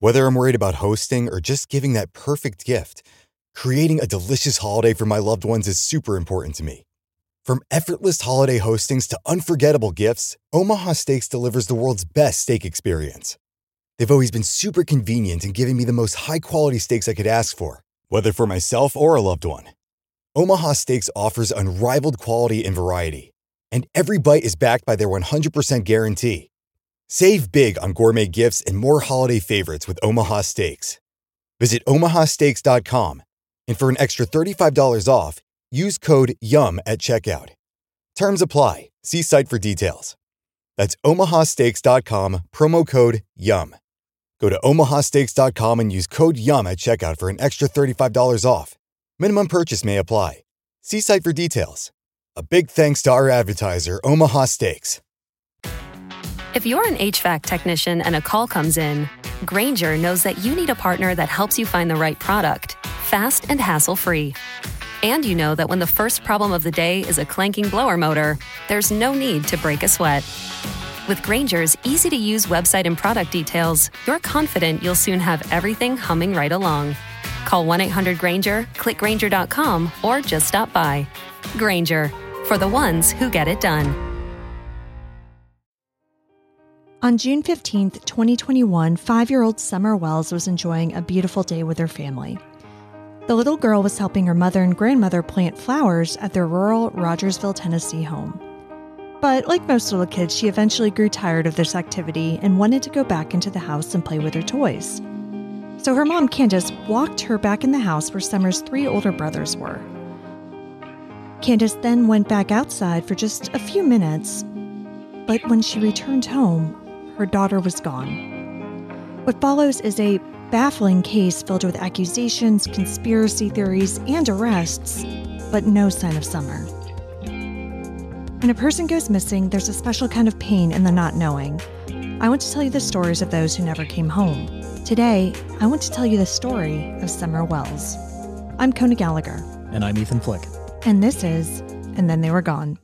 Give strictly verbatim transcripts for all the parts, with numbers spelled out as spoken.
Whether I'm worried about hosting or just giving that perfect gift, creating a delicious holiday for my loved ones is super important to me. From effortless holiday hostings to unforgettable gifts, Omaha Steaks delivers the world's best steak experience. They've always been super convenient in giving me the most high-quality steaks I could ask for, whether for myself or a loved one. Omaha Steaks offers unrivaled quality and variety, and every bite is backed by their one hundred percent guarantee. Save big on gourmet gifts and more holiday favorites with Omaha Steaks. Visit omaha steaks dot com, and for an extra thirty-five dollars off, use code YUM at checkout. Terms apply. See site for details. That's omaha steaks dot com, promo code YUM. Go to omaha steaks dot com and use code YUM at checkout for an extra thirty-five dollars off. Minimum purchase may apply. See site for details. A big thanks to our advertiser, Omaha Steaks. If you're an H V A C technician and a call comes in, Grainger knows that you need a partner that helps you find the right product, fast and hassle-free. And you know that when the first problem of the day is a clanking blower motor, there's no need to break a sweat. With Grainger's easy-to-use website and product details, you're confident you'll soon have everything humming right along. Call one eight hundred Grainger, click grainger dot com, or just stop by. Grainger, for the ones who get it done. On June fifteenth, twenty twenty-one, five-year-old Summer Wells was enjoying a beautiful day with her family. The little girl was helping her mother and grandmother plant flowers at their rural Rogersville, Tennessee home. But like most little kids, she eventually grew tired of this activity and wanted to go back into the house and play with her toys. So her mom, Candace, walked her back in the house where Summer's three older brothers were. Candace then went back outside for just a few minutes, but when she returned home, her daughter was gone. What follows is a baffling case filled with accusations, conspiracy theories, and arrests, but no sign of Summer. When a person goes missing, there's a special kind of pain in the not knowing. I want to tell you the stories of those who never came home. Today, I want to tell you the story of Summer Wells. I'm Kona Gallagher. And I'm Ethan Flick. And this is And Then They Were Gone.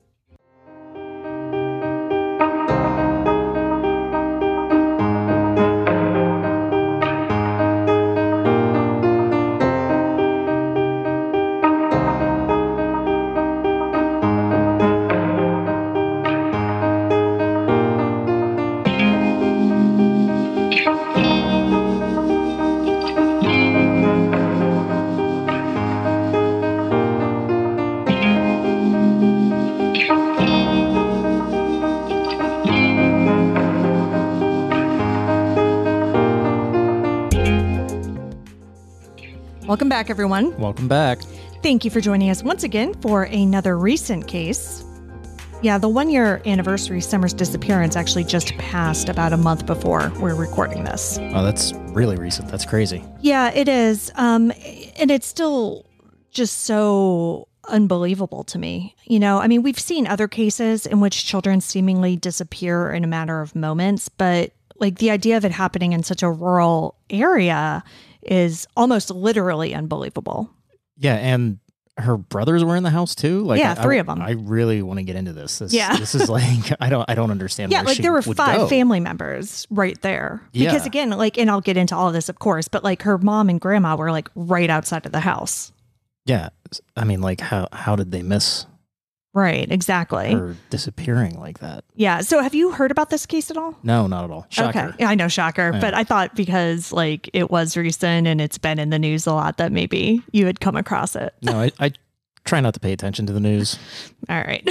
Welcome back, everyone. Welcome back. Thank you for joining us once again for another recent case. Yeah, the one-year anniversary Summer's disappearance actually just passed about a month before we're recording this. Oh, that's really recent. That's crazy. Yeah, it is. Um, and it's still just so unbelievable to me. You know, I mean, we've seen other cases in which children seemingly disappear in a matter of moments, but like the idea of it happening in such a rural area is almost literally unbelievable. Yeah, and her brothers were in the house too. Like, yeah, three I, of them. I really want to get into this. This yeah, this is like I don't I don't understand. Yeah, where like she there were would five go. family members right there. Yeah. Because again, like, and I'll get into all of this, of course, but like her mom and grandma were like right outside of the house. Yeah, I mean, like how how did they miss? Right, exactly. Her disappearing like that. Yeah. So have you heard about this case at all? No, not at all. Shocker. Okay. Yeah, I know, shocker. Yeah. But I thought because like it was recent and it's been in the news a lot that maybe you had come across it. No, I, I try not to pay attention to the news. All right.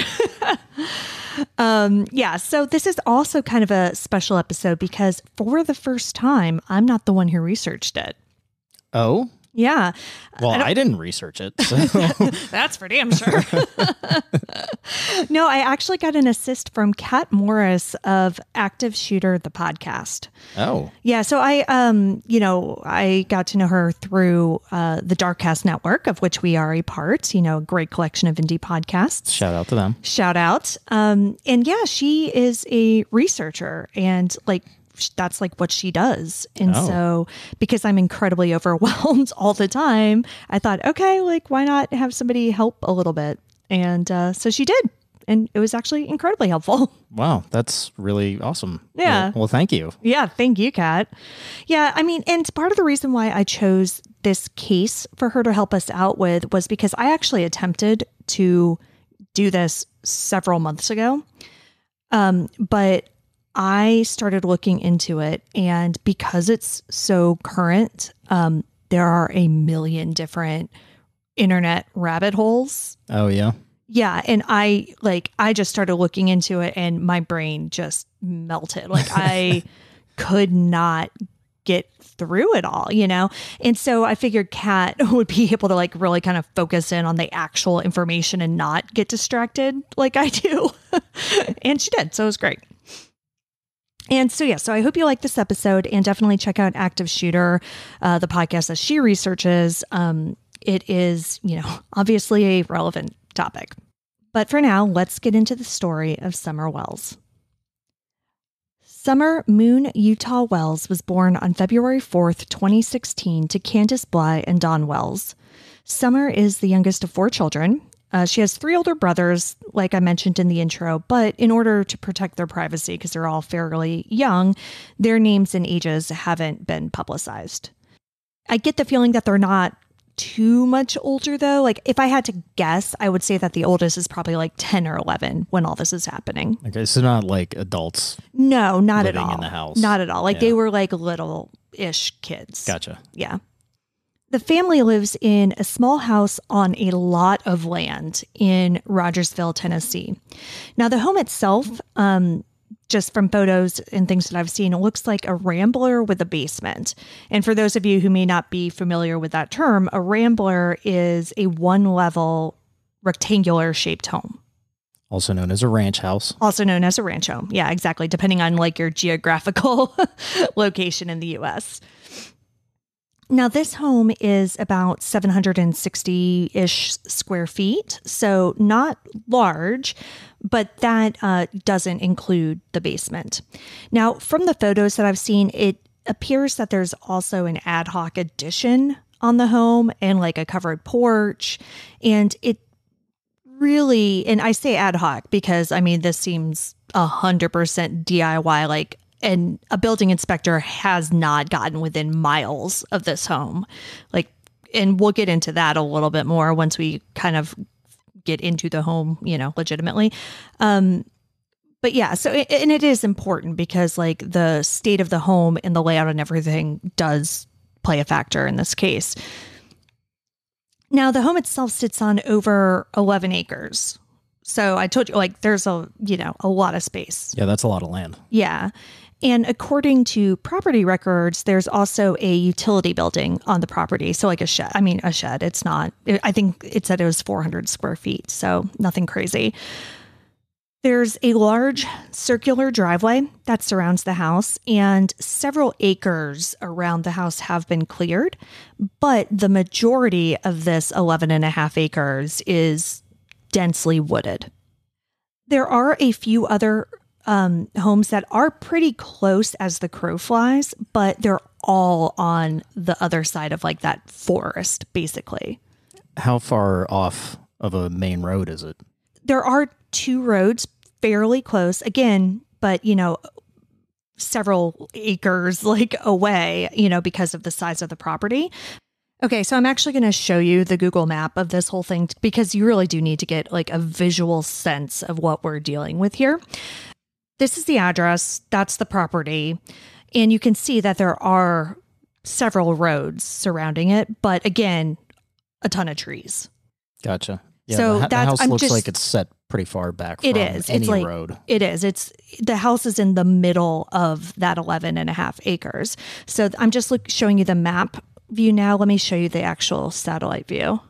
um, yeah. So this is also kind of a special episode because for the first time, I'm not the one who researched it. Oh? Yeah. Well, I, I didn't research it. So. That's for damn sure. No, I actually got an assist from Kat Morris of Active Shooter, the podcast. Oh. Yeah. So I, um, you know, I got to know her through uh, the Darkcast Network, of which we are a part, you know, a great collection of indie podcasts. Shout out to them. Shout out. Um, and yeah, she is a researcher and like, that's like what she does. And oh. so because I'm incredibly overwhelmed all the time, I thought, okay, like why not have somebody help a little bit? And uh, so she did. and it was actually incredibly helpful. Wow, that's really awesome. Yeah. Well, well, thank you. Yeah, thank you, Kat. Yeah, I mean, and part of the reason why I chose this case for her to help us out with was because I actually attempted to do this several months ago. Um, but I started looking into it, and because it's so current, um, there are a million different internet rabbit holes. Oh, yeah. Yeah. And I like, I just started looking into it and my brain just melted. Like I could not get through it all, you know? And so I figured Kat would be able to like really kind of focus in on the actual information and not get distracted like I do. And she did. So it was great. And so, yeah, so I hope you like this episode, and definitely check out Active Shooter, uh, the podcast that she researches. Um, it is, you know, obviously a relevant topic. But for now, let's get into the story of Summer Wells. Summer Moon Utah Wells was born on February fourth, twenty sixteen to Candace Bly and Don Wells. Summer is the youngest of four children. Uh, she has three older brothers, like I mentioned in the intro, but in order to protect their privacy, because they're all fairly young, their names and ages haven't been publicized. I get the feeling that they're not too much older, though. Like, if I had to guess, I would say that the oldest is probably like ten or eleven when all this is happening. Okay, so not like adults. No, not at living all. in the house. Not at all. Like, Yeah. they were like little-ish kids. Gotcha. Yeah. The family lives in a small house on a lot of land in Rogersville, Tennessee. Now, the home itself, um, just from photos and things that I've seen, it looks like a rambler with a basement. And for those of you who may not be familiar with that term, a rambler is a one-level rectangular shaped home. Also known as a ranch house. Also known as a ranch home. Yeah, exactly. Depending on like your geographical location in the U S. Now, this home is about seven hundred sixty-ish square feet, so not large, but that uh, doesn't include the basement. Now, from the photos that I've seen, it appears that there's also an ad hoc addition on the home and like a covered porch, and it really, and I say ad hoc because, I mean, this seems one hundred percent D I Y, like, and a building inspector has not gotten within miles of this home. Like, and we'll get into that a little bit more once we kind of get into the home, you know, legitimately. Um, but yeah, so, it, and it is important because like the state of the home and the layout and everything does play a factor in this case. Now, the home itself sits on over eleven acres. So I told you, like, there's a, you know, a lot of space. Yeah, that's a lot of land. Yeah. And according to property records, there's also a utility building on the property. So like a shed, I mean, a shed, it's not, I think it said it was four hundred square feet. So nothing crazy. There's a large circular driveway that surrounds the house, and several acres around the house have been cleared. But the majority of this eleven and a half acres is densely wooded. There are a few other um, homes that are pretty close as the crow flies, but they're all on the other side of like that forest, basically. How far off of a main road is it? There are two roads fairly close, again, but, you know, several acres like away, you know, because of the size of the property. Okay, so I'm actually going to show you the Google map of this whole thing because you really do need to get like a visual sense of what we're dealing with here. This is the address, that's the property, and you can see that there are several roads surrounding it, but again, a ton of trees. Gotcha. Yeah, So the, ha- the that's- house I'm looks just- like it's set pretty far back from It is. any It's like, road. It is. It's the house is in the middle of that eleven and a half acres. So I'm just look, showing you the map view now. Let me show you the actual satellite view.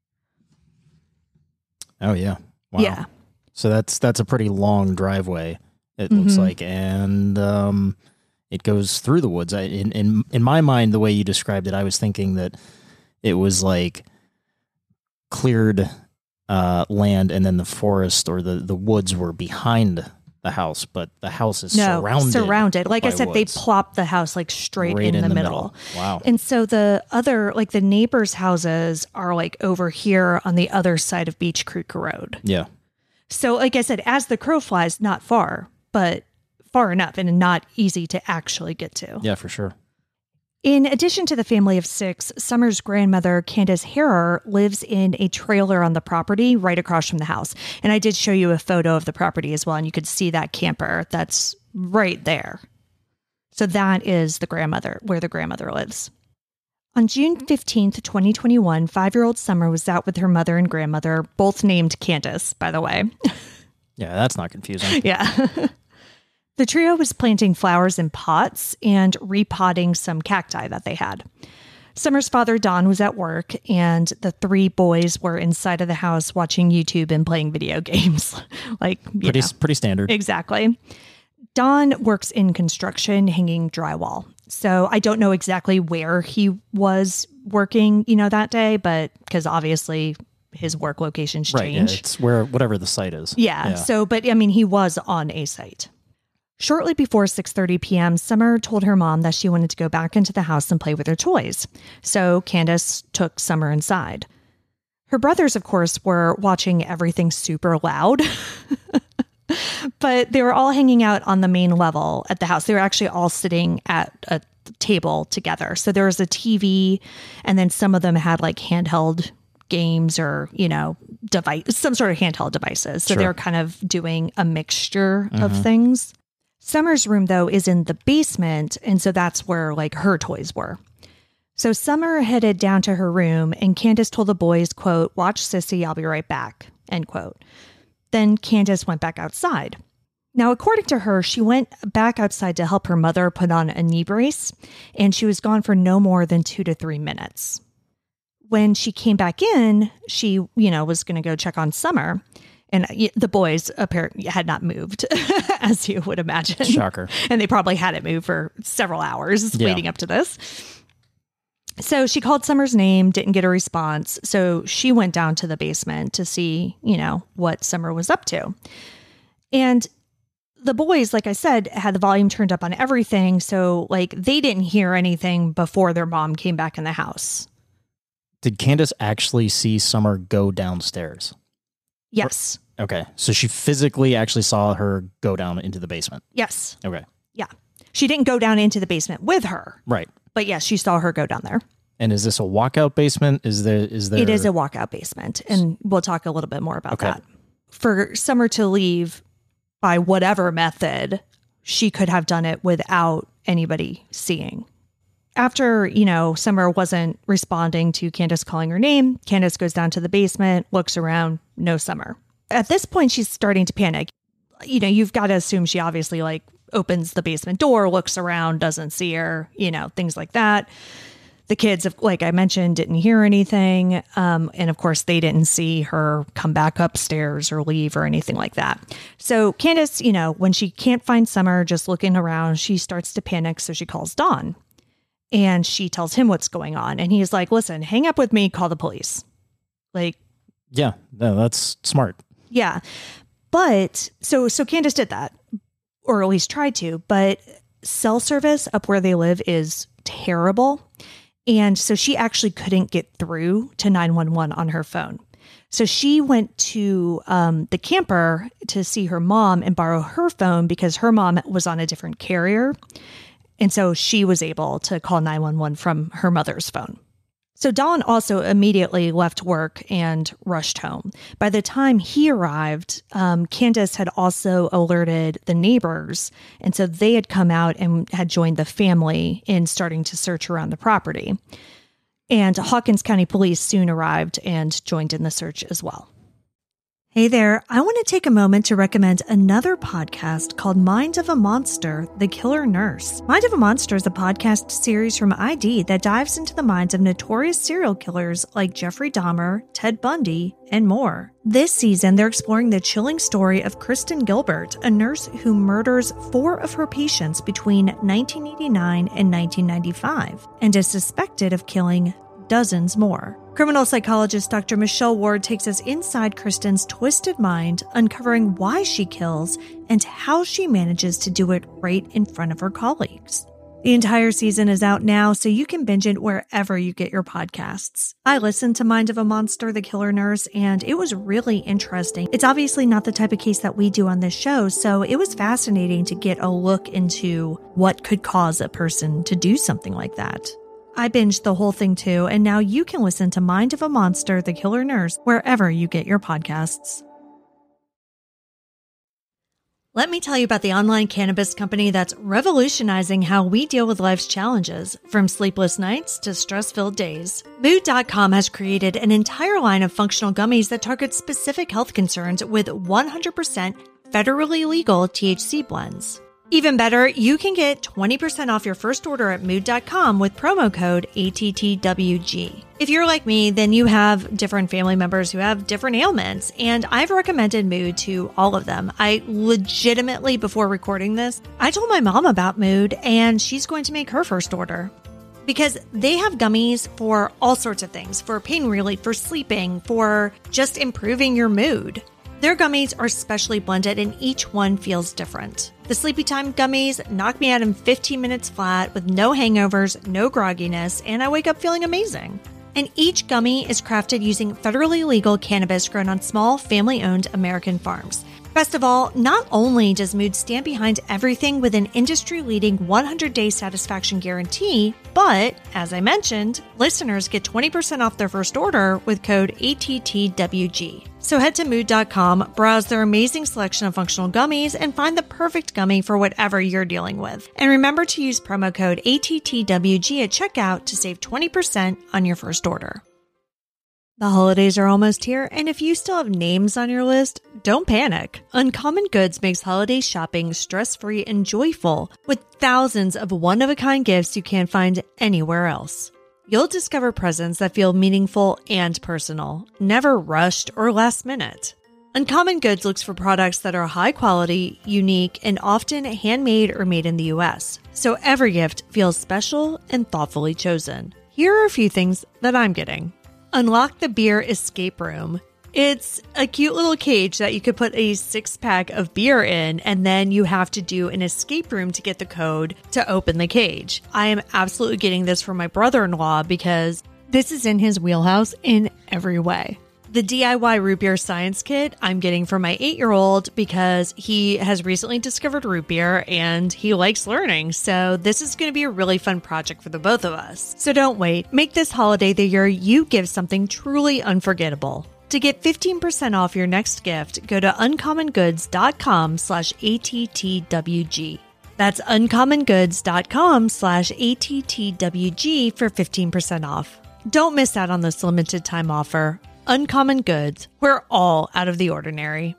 Oh, yeah. Wow. Yeah. So that's that's a pretty long driveway, it looks Mhm. like. And um, it goes through the woods. I, in, in, in my mind, the way you described it, I was thinking that it was like cleared uh, land and then the forest or the, the woods were behind the house, but the house is No, surrounded. surrounded. Like I by said, woods. they plopped the house like straight Right in, the, middle. Wow. And so the other, like the neighbors' houses are like over here on the other side of Beach Creek Road. Yeah. So, like I said, as the crow flies, not far, but far enough and not easy to actually get to. Yeah, for sure. In addition to the family of six, Summer's grandmother, Candace Harrer, lives in a trailer on the property right across from the house. And I did show you a photo of the property as well, and you could see that camper that's right there. So that is the grandmother, where the grandmother lives. On June fifteenth, twenty twenty-one, five-year-old Summer was out with her mother and grandmother, both named Candace, by the way. Yeah, that's not confusing. Yeah. The trio was planting flowers in pots and repotting some cacti that they had. Summer's father, Don, was at work, and the three boys were inside of the house watching YouTube and playing video games. like you Pretty, know. pretty standard. Exactly. Don works in construction, hanging drywall. So I don't know exactly where he was working, you know, that day, but because obviously his work locations Right, change. yeah, it's where whatever the site is. Yeah, yeah. So, but I mean, he was on a site. Shortly before six thirty p.m., Summer told her mom that she wanted to go back into the house and play with her toys. So Candace took Summer inside. Her brothers, of course, were watching everything super loud. But they were all hanging out on the main level at the house. They were actually all sitting at a table together. So there was a T V, and then some of them had like handheld games or, you know, device, some sort of handheld devices. So Sure. they were kind of doing a mixture Mm-hmm. of things. Summer's room, though, is in the basement, and so that's where like her toys were. So Summer headed down to her room, and Candace told the boys, quote, "Watch Sissy, I'll be right back," end quote. Then Candace went back outside. Now, according to her, she went back outside to help her mother put on a knee brace, and she was gone for no more than two to three minutes. When she came back in, she, you know, was going to go check on Summer, and the boys apparently had not moved, as you would imagine. Shocker. And they probably hadn't moved for several hours Yeah. leading up to this. So she called Summer's name, didn't get a response. So she went down to the basement to see, you know, what Summer was up to. And the boys, like I said, had the volume turned up on everything. So like they didn't hear anything before their mom came back in the house. Did Candace actually see Summer go downstairs? Yes. Okay. So she physically actually saw her go down into the basement. Yes. Okay. Yeah. She didn't go down into the basement with her. Right. But yes, she saw her go down there. And is this a walkout basement? Is there is there It is a walkout basement. And we'll talk a little bit more about Okay. that. For Summer to leave by whatever method, she could have done it without anybody seeing. After, you know, Summer wasn't responding to Candace calling her name, Candace goes down to the basement, looks around, no Summer. At this point, she's starting to panic. You know, you've got to assume she obviously like opens the basement door, looks around, doesn't see her, you know, things like that. The kids, like I mentioned, didn't hear anything. Um, and of course, they didn't see her come back upstairs or leave or anything like that. So Candace, you know, when she can't find Summer, just looking around, she starts to panic. So she calls Don and she tells him what's going on. And he's like, listen, hang up with me, call the police. Like, Yeah, no, that's smart. yeah. But so, so Candace did that, or at least tried to, but cell service up where they live is terrible. And so she actually couldn't get through to nine one one on her phone. So she went to um, the camper to see her mom and borrow her phone because her mom was on a different carrier. And so she was able to call nine one one from her mother's phone. So Don also immediately left work and rushed home. By the time he arrived, um, Candace had also alerted the neighbors. And so they had come out and had joined the family in starting to search around the property. And Hawkins County Police soon arrived and joined in the search as well. Hey there, I want to take a moment to recommend another podcast called Mind of a Monster, The Killer Nurse. Mind of a Monster is a podcast series from I D that dives into the minds of notorious serial killers like Jeffrey Dahmer, Ted Bundy, and more. This season, they're exploring the chilling story of Kristen Gilbert, a nurse who murders four of her patients between nineteen eighty-nine and nineteen ninety-five, and is suspected of killing dozens more. Criminal psychologist Doctor Michelle Ward takes us inside Kristen's twisted mind, uncovering why she kills and how she manages to do it right in front of her colleagues. The entire season is out now, so you can binge it wherever you get your podcasts. I listened to Mind of a Monster, The Killer Nurse, and it was really interesting. It's obviously not the type of case that we do on this show, so it was fascinating to get a look into what could cause a person to do something like that. I binged the whole thing too, and now you can listen to Mind of a Monster, The Killer Nurse wherever you get your podcasts. Let me tell you about the online cannabis company that's revolutionizing how we deal with life's challenges, from sleepless nights to stress-filled days. Mood dot com has created an entire line of functional gummies that target specific health concerns with one hundred percent federally legal T H C blends. Even better, you can get twenty percent off your first order at mood dot com with promo code A T T W G. If you're like me, then you have different family members who have different ailments, and I've recommended Mood to all of them. I legitimately, before recording this, I told my mom about Mood, and she's going to make her first order. Because they have gummies for all sorts of things, for pain relief, for sleeping, for just improving your mood. Their gummies are specially blended and each one feels different. The Sleepy Time gummies knock me out in fifteen minutes flat with no hangovers, no grogginess, and I wake up feeling amazing. And each gummy is crafted using federally legal cannabis grown on small, family-owned American farms. Best of all, not only does Mood stand behind everything with an industry-leading one hundred day satisfaction guarantee, but, as I mentioned, listeners get twenty percent off their first order with code A T T W G. So head to mood dot com, browse their amazing selection of functional gummies, and find the perfect gummy for whatever you're dealing with. And remember to use promo code A T T W G at checkout to save twenty percent on your first order. The holidays are almost here, and if you still have names on your list, don't panic. Uncommon Goods makes holiday shopping stress-free and joyful with thousands of one-of-a-kind gifts you can't find anywhere else. You'll discover presents that feel meaningful and personal, never rushed or last minute. Uncommon Goods looks for products that are high quality, unique, and often handmade or made in the U S, so every gift feels special and thoughtfully chosen. Here are a few things that I'm getting. Unlock the Beer Escape Room. It's a cute little cage that you could put a six pack of beer in, and then you have to do an escape room to get the code to open the cage. I am absolutely getting this for my brother-in-law because this is in his wheelhouse in every way. The D I Y root beer science kit I'm getting for my eight-year-old because he has recently discovered root beer and he likes learning. So this is going to be a really fun project for the both of us. So don't wait. Make this holiday the year you give something truly unforgettable. To get fifteen percent off your next gift, go to uncommon goods dot com slash A T T W G. That's uncommon goods dot com slash A T T W G for fifteen percent off. Don't miss out on this limited time offer. Uncommon Goods. We're all out of the ordinary.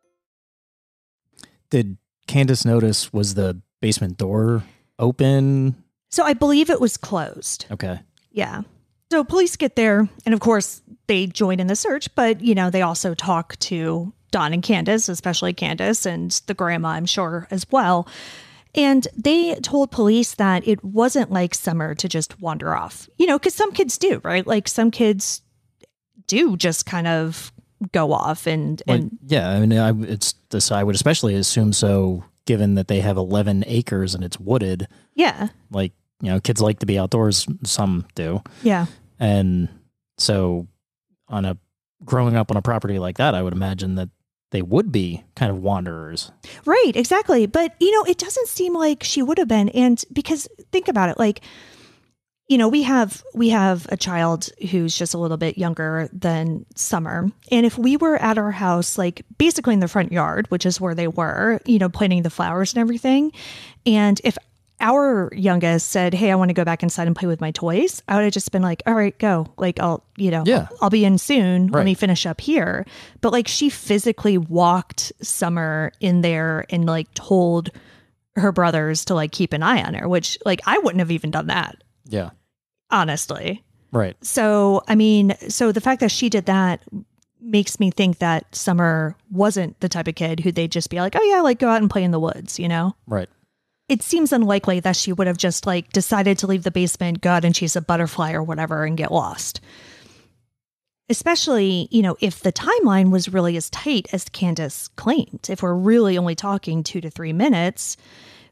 Did Candace notice, was the basement door open? So I believe it was closed. Okay. Yeah. So police get there, and of course, they join in the search, but, you know, they also talk to Don and Candace, especially Candace, and the grandma, I'm sure, as well. And they told police that it wasn't like Summer to just wander off. You know, because some kids do, right? Like, some kids do just kind of go off and... and like, yeah, I mean, I, it's this, I would especially assume so, given that they have eleven acres and it's wooded. Yeah. Like, you know, kids like to be outdoors. Some do. Yeah. And so on a growing up on a property like that, I would imagine that they would be kind of wanderers. Right, exactly. But, you know, it doesn't seem like she would have been. And because think about it, like, you know, we have we have a child who's just a little bit younger than Summer. And if we were at our house, like basically in the front yard, which is where they were, you know, planting the flowers and everything. And if our youngest said, hey, I want to go back inside and play with my toys, I would have just been like, all right, go. Like, I'll, you know, yeah. I'll be in soon. Right. Let me finish up here. But like, she physically walked Summer in there and like told her brothers to like keep an eye on her, which like I wouldn't have even done that. Yeah. Honestly. Right. So, I mean, so the fact that she did that makes me think that Summer wasn't the type of kid who they'd just be like, oh yeah, like go out and play in the woods, you know? Right. It seems unlikely that she would have just like decided to leave the basement, go out and chase a butterfly or whatever and get lost. Especially, you know, if the timeline was really as tight as Candace claimed, if we're really only talking two to three minutes,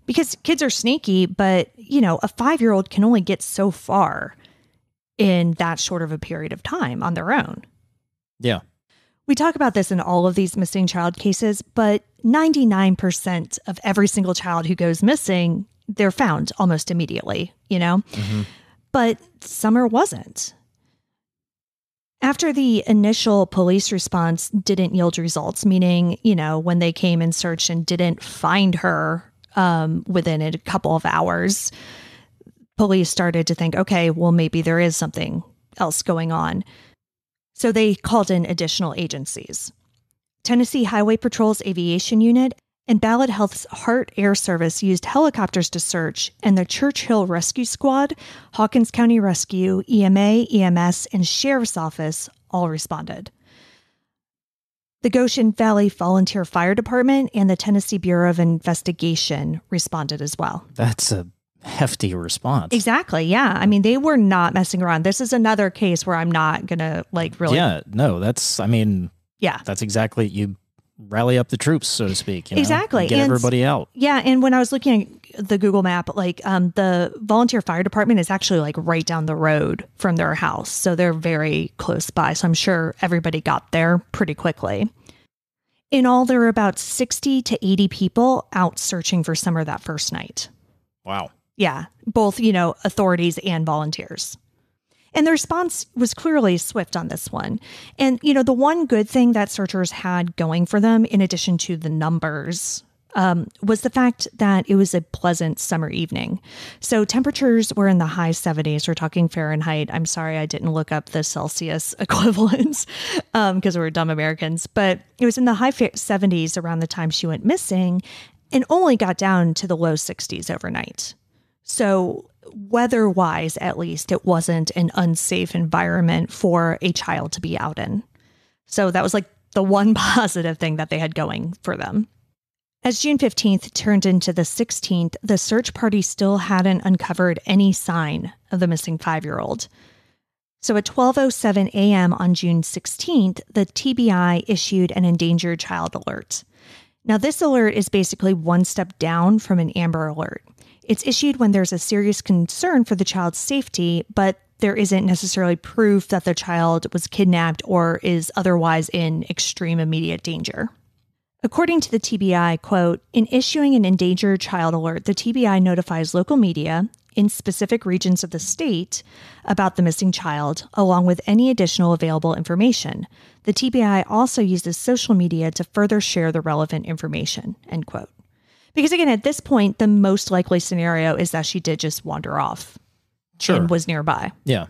because kids are sneaky, but, you know, a five-year-old can only get so far in that short of a period of time on their own. Yeah. We talk about this in all of these missing child cases, but ninety-nine percent of every single child who goes missing, they're found almost immediately, you know? Mm-hmm. But Summer wasn't. After the initial police response didn't yield results, meaning, you know, when they came and searched and didn't find her um, within a couple of hours, police started to think, okay, well, maybe there is something else going on. So they called in additional agencies. Tennessee Highway Patrol's Aviation Unit and Ballad Health's Heart Air Service used helicopters to search, and the Churchill Rescue Squad, Hawkins County Rescue, E M A, E M S, and Sheriff's Office all responded. The Goshen Valley Volunteer Fire Department and the Tennessee Bureau of Investigation responded as well. That's a hefty response. Exactly. Yeah. I mean, they were not messing around. This is another case where I'm not going to like really. Yeah. No, that's, I mean, yeah, that's exactly, you rally up the troops, so to speak. You know, exactly. Get and, everybody out. Yeah. And when I was looking at the Google map, like um, the volunteer fire department is actually like right down the road from their house. So they're very close by. So I'm sure everybody got there pretty quickly. In all, there were about sixty to eighty people out searching for Summer that first night. Wow. Yeah, both, you know, authorities and volunteers. And the response was clearly swift on this one. And, you know, the one good thing that searchers had going for them, in addition to the numbers, um, was the fact that it was a pleasant summer evening. So temperatures were in the high seventies. We're talking Fahrenheit. I'm sorry I didn't look up the Celsius equivalents because um, we're dumb Americans. But it was in the high seventies around the time she went missing and only got down to the low sixties overnight. So weather-wise, at least, it wasn't an unsafe environment for a child to be out in. So that was like the one positive thing that they had going for them. As June fifteenth turned into the sixteenth, the search party still hadn't uncovered any sign of the missing five-year-old. So at twelve oh seven a.m. on June sixteenth, the T B I issued an endangered child alert. Now, this alert is basically one step down from an Amber Alert. It's issued when there's a serious concern for the child's safety, but there isn't necessarily proof that the child was kidnapped or is otherwise in extreme immediate danger. According to the T B I, quote, in issuing an endangered child alert, the T B I notifies local media in specific regions of the state about the missing child, along with any additional available information. The T B I also uses social media to further share the relevant information, end quote. Because again, at this point, the most likely scenario is that she did just wander off sure. and was nearby. Yeah.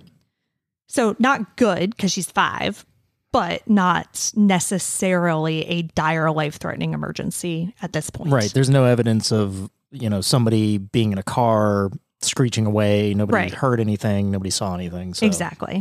So not good because she's five, but not necessarily a dire life-threatening emergency at this point. Right. There's no evidence of, you know, somebody being in a car, screeching away. Nobody right. heard anything. Nobody saw anything. So. Exactly.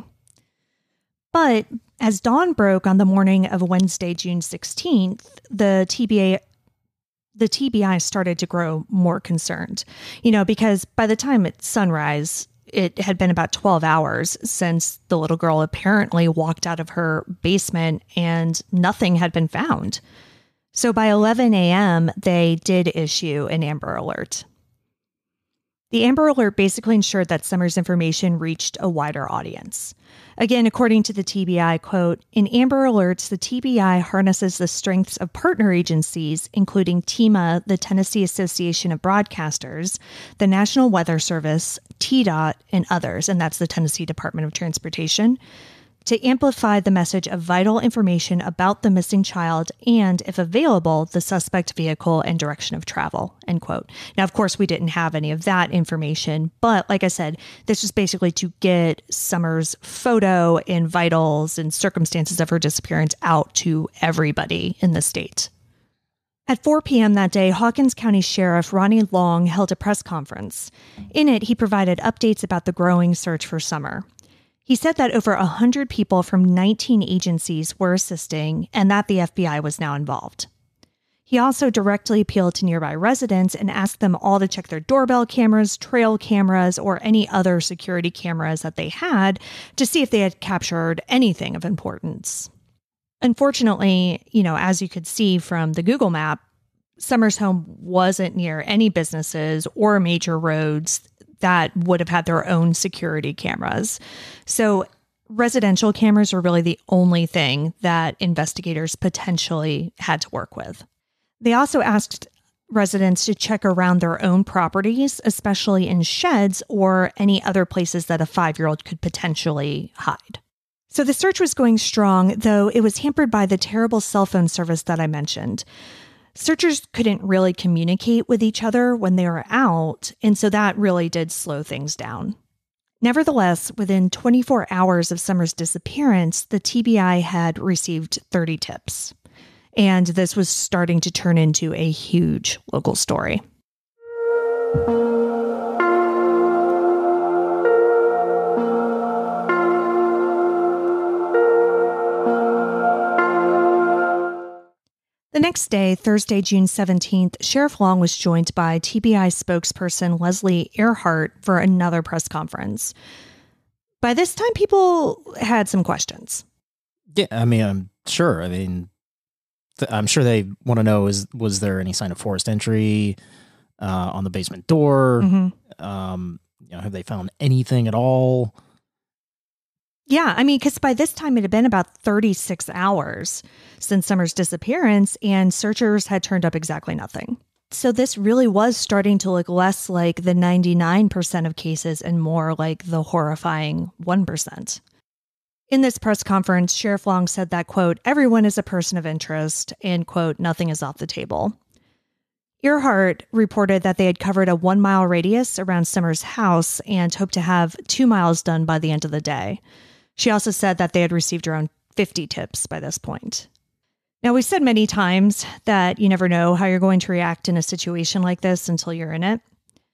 But as dawn broke on the morning of Wednesday, June sixteenth, the T B A the T B I started to grow more concerned, you know, because by the time it's sunrise, it had been about twelve hours since the little girl apparently walked out of her basement and nothing had been found. So by eleven a.m., they did issue an Amber Alert. The Amber Alert basically ensured that Summer's information reached a wider audience. Again, according to the T B I, quote, in Amber Alerts, the T B I harnesses the strengths of partner agencies, including TEMA, the Tennessee Association of Broadcasters, the National Weather Service, T DOT, and others, and that's the Tennessee Department of Transportation, to amplify the message of vital information about the missing child and, if available, the suspect vehicle and direction of travel, end quote. Now, of course, we didn't have any of that information, but like I said, this was basically to get Summer's photo and vitals and circumstances of her disappearance out to everybody in the state. At four p.m. that day, Hawkins County Sheriff Ronnie Long held a press conference. In it, he provided updates about the growing search for Summer. He said that over one hundred people from nineteen agencies were assisting and that the F B I was now involved. He also directly appealed to nearby residents and asked them all to check their doorbell cameras, trail cameras, or any other security cameras that they had to see if they had captured anything of importance. Unfortunately, you know, as you could see from the Google map, Summer's home wasn't near any businesses or major roads that would have had their own security cameras. So residential cameras were really the only thing that investigators potentially had to work with. They also asked residents to check around their own properties, especially in sheds or any other places that a five-year-old could potentially hide. So the search was going strong, though it was hampered by the terrible cell phone service that I mentioned. Searchers couldn't really communicate with each other when they were out, and so that really did slow things down. Nevertheless, within twenty-four hours of Summer's disappearance, the T B I had received thirty tips. And this was starting to turn into a huge local story. The next day, Thursday, June seventeenth, Sheriff Long was joined by T B I spokesperson Leslie Earhart for another press conference. By this time, people had some questions. Yeah, I mean, I'm sure. I mean, th- I'm sure they want to know, is was there any sign of forced entry uh, on the basement door? Mm-hmm. Um, you know, have they found anything at all? Yeah, I mean, because by this time it had been about thirty-six hours since Summer's disappearance, and searchers had turned up exactly nothing. So this really was starting to look less like the ninety-nine percent of cases and more like the horrifying one percent. In this press conference, Sheriff Long said that, quote, everyone is a person of interest, and, quote, nothing is off the table. Earhart reported that they had covered a one-mile radius around Summer's house and hoped to have two miles done by the end of the day. She also said that they had received around fifty tips by this point. Now, we've said many times that you never know how you're going to react in a situation like this until you're in it.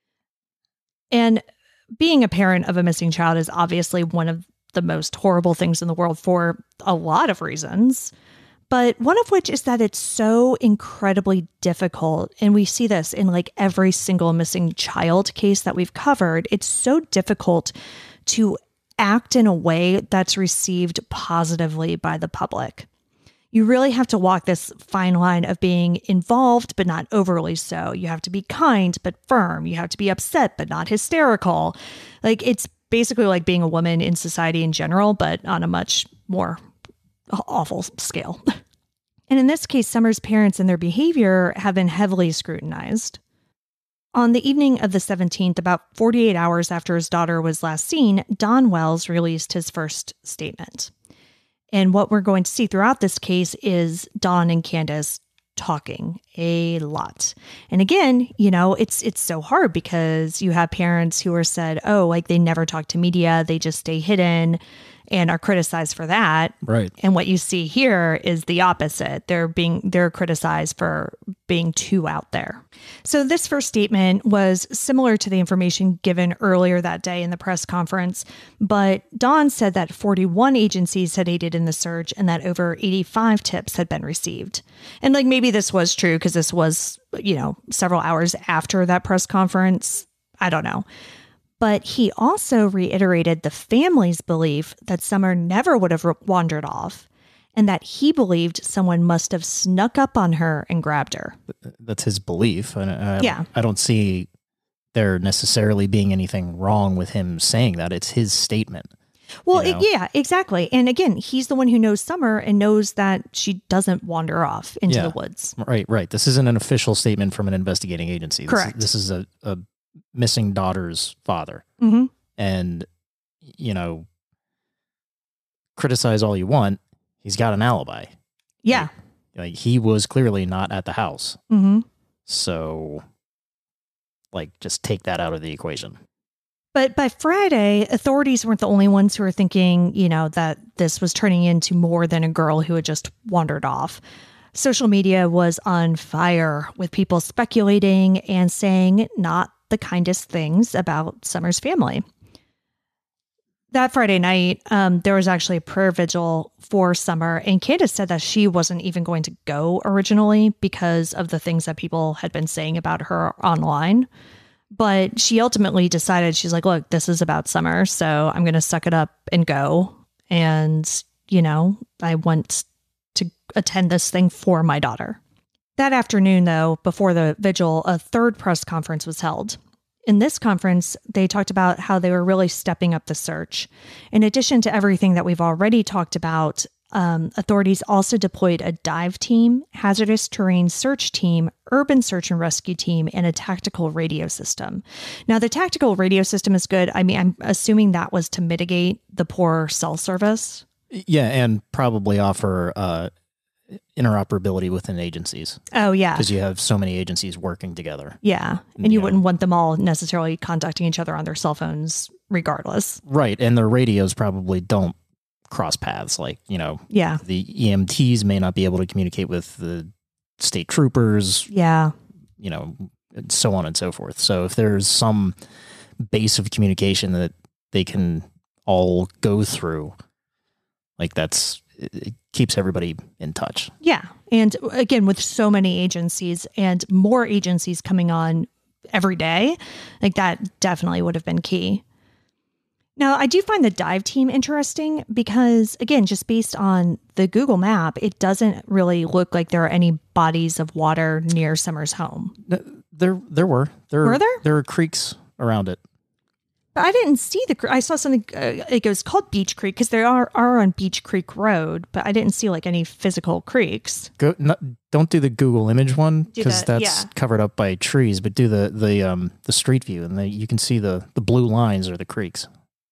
And being a parent of a missing child is obviously one of the most horrible things in the world for a lot of reasons. But one of which is that it's so incredibly difficult. And we see this in like every single missing child case that we've covered. It's so difficult to act in a way that's received positively by the public. You really have to walk this fine line of being involved, but not overly so. You have to be kind, but firm. You have to be upset, but not hysterical. Like, it's basically like being a woman in society in general, but on a much more awful scale. And in this case, Summer's parents and their behavior have been heavily scrutinized. On the evening of the seventeenth, about forty-eight hours after his daughter was last seen, Don Wells released his first statement. And what we're going to see throughout this case is Don and Candace talking a lot. And again, you know, it's it's so hard because you have parents who are said, oh, like they never talk to media, they just stay hidden and are criticized for that. Right. And what you see here is the opposite. They're being they're criticized for being too out there. So this first statement was similar to the information given earlier that day in the press conference, but Don said that forty-one agencies had aided in the search and that over eighty-five tips had been received. And like maybe this was true because this was, you know, several hours after that press conference. I don't know. But he also reiterated the family's belief that Summer never would have wandered off and that he believed someone must have snuck up on her and grabbed her. That's his belief. I, I, yeah. I don't see there necessarily being anything wrong with him saying that. It's his statement. Well, you know? it, yeah, exactly. And again, he's the one who knows Summer and knows that she doesn't wander off into yeah. the woods. Right, right. This isn't an official statement from an investigating agency. Correct. This, this is a, a missing daughter's father. Mm-hmm. And, you know, criticize all you want. He's got an alibi. Yeah. Like, like he was clearly not at the house. Mm-hmm. So, like, just take that out of the equation. But by Friday, authorities weren't the only ones who were thinking, you know, that this was turning into more than a girl who had just wandered off. Social media was on fire with people speculating and saying not the kindest things about Summer's family. That Friday night, um, there was actually a prayer vigil for Summer, and Candace said that she wasn't even going to go originally because of the things that people had been saying about her online. But she ultimately decided, she's like, look, this is about Summer, so I'm going to suck it up and go. And, you know, I want to attend this thing for my daughter. That afternoon, though, before the vigil, a third press conference was held. In this conference, they talked about how they were really stepping up the search. In addition to everything that we've already talked about, um, authorities also deployed a dive team, hazardous terrain search team, urban search and rescue team, and a tactical radio system. Now, the tactical radio system is good. I mean, I'm assuming that was to mitigate the poor cell service. Yeah, and probably offer uh, interoperability within agencies. Oh, yeah. Because you have so many agencies working together. Yeah, and you Yeah. wouldn't want them all necessarily contacting each other on their cell phones regardless. Right, and the radios probably don't cross paths. Like, you know, Yeah, the E M Ts may not be able to communicate with the state troopers, yeah, you know, and so on and so forth. So if there's some base of communication that they can all go through, like that's, it it keeps everybody in touch. yeah. And again, with so many agencies and more agencies coming on every day, like that definitely would have been key. Now, I do find the dive team interesting because, again, just based on the Google map, it doesn't really look like there are any bodies of water near Summer's home. There, there were, there Were there? There were creeks around it. But I didn't see the, cre- I saw something, uh, it was called Beach Creek because there are, are on Beach Creek Road, but I didn't see like any physical creeks. Go, not, don't do the Google image one Do because the- that's yeah. covered up by trees. But do the the um the street view, and the, you can see the the blue lines are the creeks.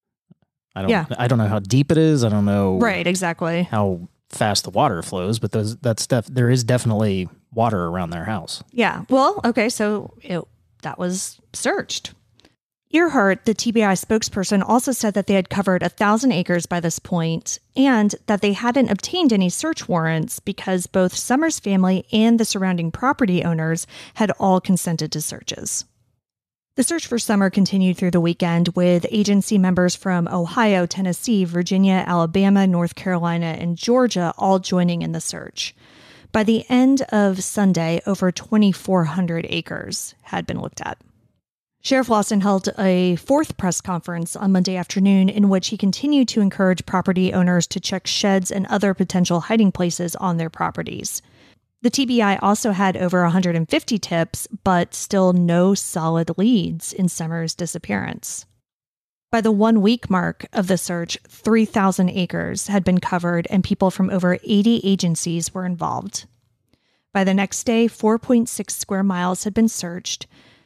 I don't. Yeah. I don't know how deep it is. I don't know Right, exactly. how fast the water flows, but those that's def, there is definitely water around their house. Yeah. Well, okay. So it, that was searched. Earhart, the T B I spokesperson, also said that they had covered a thousand acres by this point and that they hadn't obtained any search warrants because both Summers' family and the surrounding property owners had all consented to searches. The search for Summer continued through the weekend with agency members from Ohio, Tennessee, Virginia, Alabama, North Carolina, and Georgia all joining in the search. By the end of Sunday, over twenty-four hundred acres had been looked at. Sheriff Lawson held a fourth press conference on Monday afternoon in which he continued to encourage property owners to check sheds and other potential hiding places on their properties. The T B I also had over one hundred fifty tips, but still no solid leads in Summer's disappearance. By the one-week mark of the search, three thousand acres had been covered and people from over eighty agencies were involved. By the next day, four point six square miles had been searched,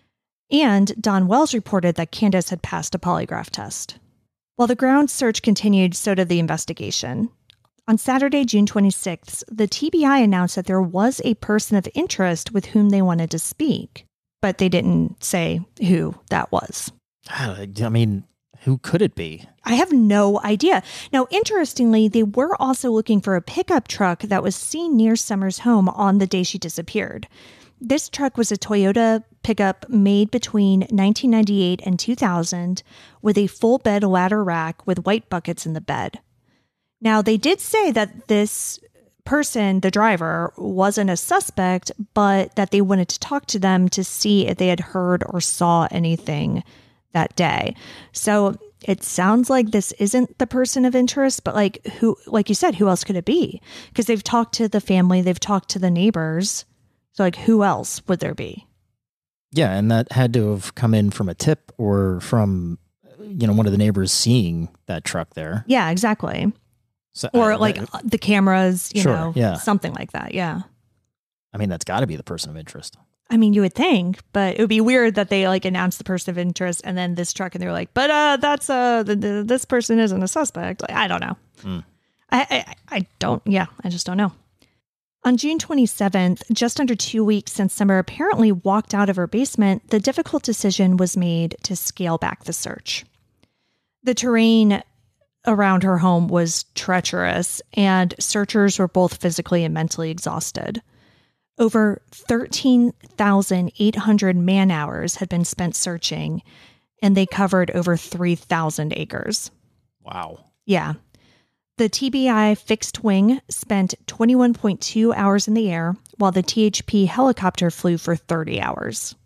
and Don Wells reported that Candace had passed a polygraph test. While the ground search continued, so did the investigation. On Saturday, June twenty-sixth, the T B I announced that there was a person of interest with whom they wanted to speak, but they didn't say who that was. I mean, who could it be? I have no idea. Now, interestingly, they were also looking for a pickup truck that was seen near Summer's home on the day she disappeared. This truck was a Toyota pickup made between nineteen ninety-eight and two thousand with a full bed ladder rack with white buckets in the bed. Now, they did say that this person, the driver, wasn't a suspect, but that they wanted to talk to them to see if they had heard or saw anything that day. So it sounds like this isn't the person of interest, but like who, like you said, who else could it be? Because they've talked to the family, they've talked to the neighbors. So like who else would there be? Yeah, and that had to have come in from a tip or from, you know, one of the neighbors seeing that truck there. Yeah, exactly. So, Or uh, like that- the cameras, you Sure, know, yeah. something like that. Yeah. I mean, that's got to be the person of interest. I mean, you would think, but it would be weird that they like announced the person of interest and then this truck and they were like, but uh, that's uh, the, the, this person isn't a suspect. Like, I don't know. Mm. I, I I don't. Yeah, I just don't know. On June twenty-seventh, just under two weeks since Summer apparently walked out of her basement, the difficult decision was made to scale back the search. The terrain around her home was treacherous, and searchers were both physically and mentally exhausted. Over thirteen thousand eight hundred man-hours had been spent searching, and they covered over three thousand acres. Wow. Yeah. The T B I fixed wing spent twenty-one point two hours in the air, while the T H P helicopter flew for thirty hours.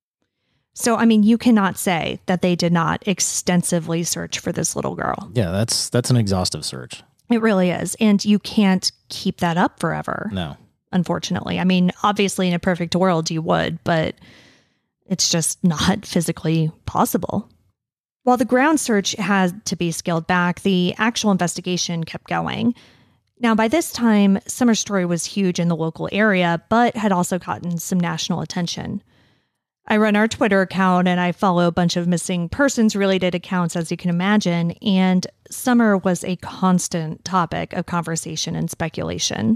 So, I mean, you cannot say that they did not extensively search for this little girl. Yeah, that's that's an exhaustive search. It really is. And you can't keep that up forever. No. unfortunately. I mean, obviously in a perfect world you would, but it's just not physically possible. While the ground search had to be scaled back, the actual investigation kept going. Now, by this time, Summer's story was huge in the local area, but had also gotten some national attention. I run our Twitter account and I follow a bunch of missing persons related accounts, as you can imagine, and Summer was a constant topic of conversation and speculation.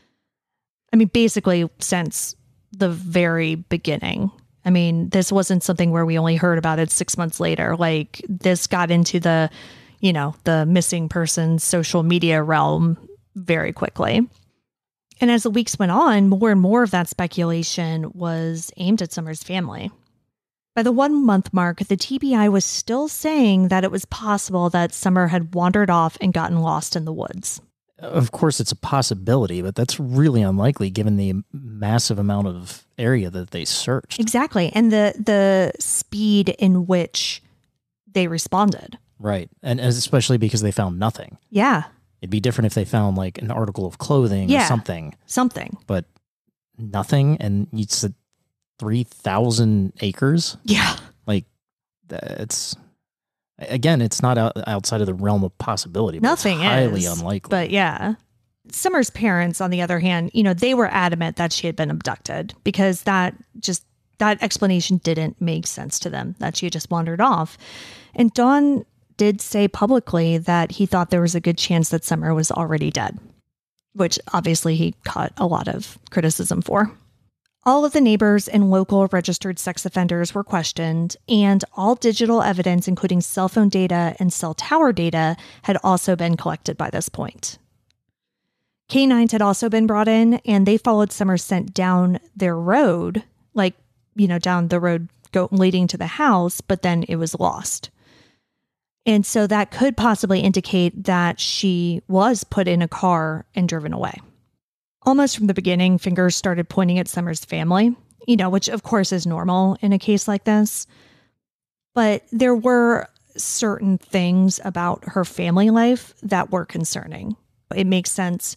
I mean, basically since the very beginning. I mean, this wasn't something where we only heard about it six months later. Like, this got into the, you know, the missing persons social media realm very quickly. And as the weeks went on, more and more of that speculation was aimed at Summer's family. By the one month mark, the T B I was still saying that it was possible that Summer had wandered off and gotten lost in the woods. Of course, it's a possibility, but that's really unlikely given the massive amount of area that they searched. Exactly. And the the speed in which they responded. Right. And especially because they found nothing. Yeah. It'd be different if they found like an article of clothing yeah, or something. Something. But nothing. And you said three thousand acres? Yeah. Like, it's... Again, it's not out, outside of the realm of possibility. But Nothing it's highly is, unlikely. But yeah. Summer's parents, on the other hand, you know, they were adamant that she had been abducted because that just, that explanation didn't make sense to them, that she had just wandered off. And Don did say publicly that he thought there was a good chance that Summer was already dead, which obviously he caught a lot of criticism for. All of the neighbors and local registered sex offenders were questioned, and all digital evidence, including cell phone data and cell tower data, had also been collected by this point. Canines had also been brought in, and they followed Summer's scent down their road, like, you know, down the road go, leading to the house, but then it was lost. And so that could possibly indicate that she was put in a car and driven away. Almost from the beginning, fingers started pointing at Summer's family, you know, which of course is normal in a case like this. But there were certain things about her family life that were concerning. It makes sense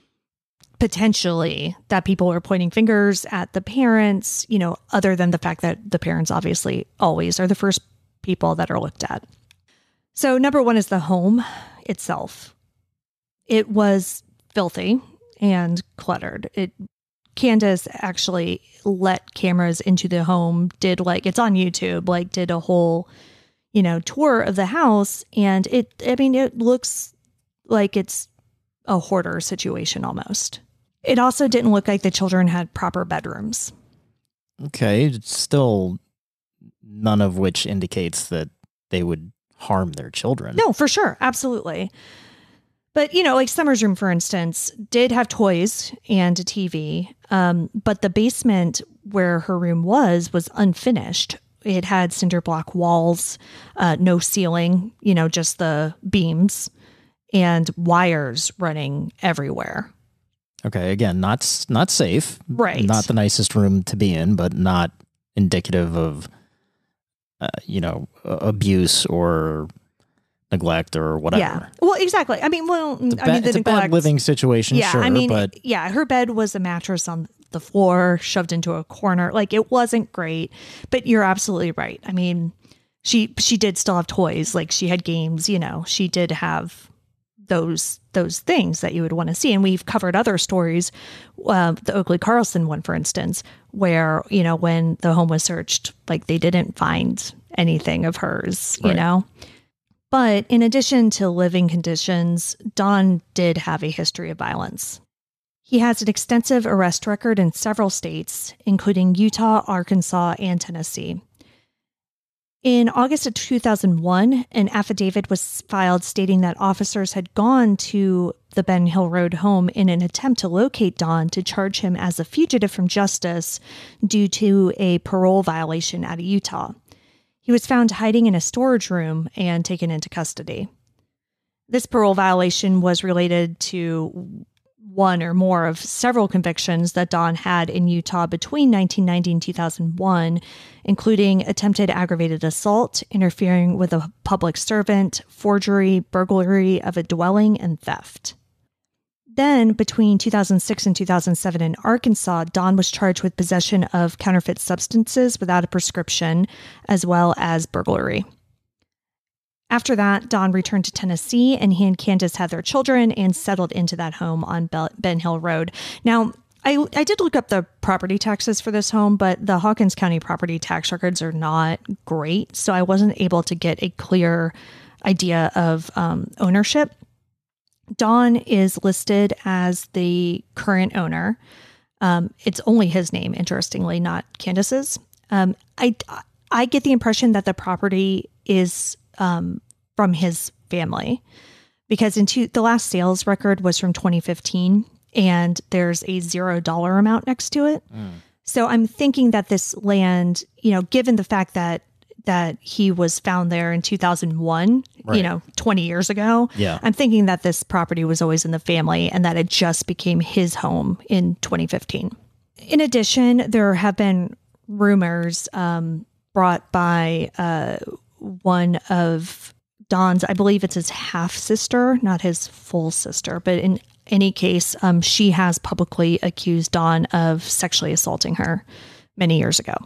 potentially that people are pointing fingers at the parents, you know, other than the fact that the parents obviously always are the first people that are looked at. So number one is the home itself. It was filthy and cluttered. It Candace actually let cameras into the home, did like, it's on YouTube, like did a whole, you know, tour of the house. And it, I mean, it looks like it's a hoarder situation almost. It also didn't look like the children had proper bedrooms. Okay. It's still none of which indicates that they would harm their children. No, for sure. Absolutely. But, you know, like Summer's room, for instance, did have toys and a T V, um, but the basement where her room was was unfinished. It had cinder block walls, uh, no ceiling, you know, just the beams and wires running everywhere. Okay, again, not not safe. Right. Not the nicest room to be in, but not indicative of, uh, you know, abuse or neglect or whatever. Yeah. Well, exactly. I mean, well, It's a, I ba- mean, the it's a neglect, bad living situation, yeah, sure, I mean, but... yeah, her bed was a mattress on the floor, shoved into a corner. Like, it wasn't great, but you're absolutely right. I mean, she she did still have toys. Like, she had games, you know, she did have those those things that you would want to see. And we've covered other stories, uh, the Oakley Carlson one, for instance, where, you know, when the home was searched, like, they didn't find anything of hers, you Right. know? But in addition to living conditions, Don did have a history of violence. He has an extensive arrest record in several states, including Utah, Arkansas, and Tennessee. In August of two thousand one, an affidavit was filed stating that officers had gone to the Ben Hill Road home in an attempt to locate Don to charge him as a fugitive from justice due to a parole violation out of Utah. He was found hiding in a storage room and taken into custody. This parole violation was related to one or more of several convictions that Don had in Utah between nineteen ninety and two thousand one, including attempted aggravated assault, interfering with a public servant, forgery, burglary of a dwelling, and theft. Then, between two thousand six and two thousand seven in Arkansas, Don was charged with possession of counterfeit substances without a prescription, as well as burglary. After that, Don returned to Tennessee, and he and Candace had their children and settled into that home on Ben Hill Road. Now, I, I did look up the property taxes for this home, but the Hawkins County property tax records are not great, so I wasn't able to get a clear idea of um, ownership. Don is listed as the current owner. Um, it's only his name, interestingly, not Candace's. Um, I, I get the impression that the property is um, from his family, because in two, the last sales record was from twenty fifteen, and there's a zero dollar amount next to it. Mm. So I'm thinking that this land, you know, given the fact that that he was found there in two thousand one, right. you know, twenty years ago. Yeah. I'm thinking that this property was always in the family and that it just became his home in twenty fifteen. In addition, there have been rumors um, brought by uh, one of Don's, I believe it's his half sister, not his full sister, but in any case, um, she has publicly accused Don of sexually assaulting her many years ago.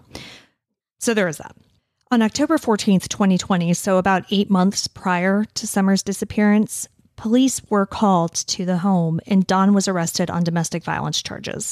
So there is that. On October fourteenth, twenty twenty, so about eight months prior to Summer's disappearance, police were called to the home and Don was arrested on domestic violence charges.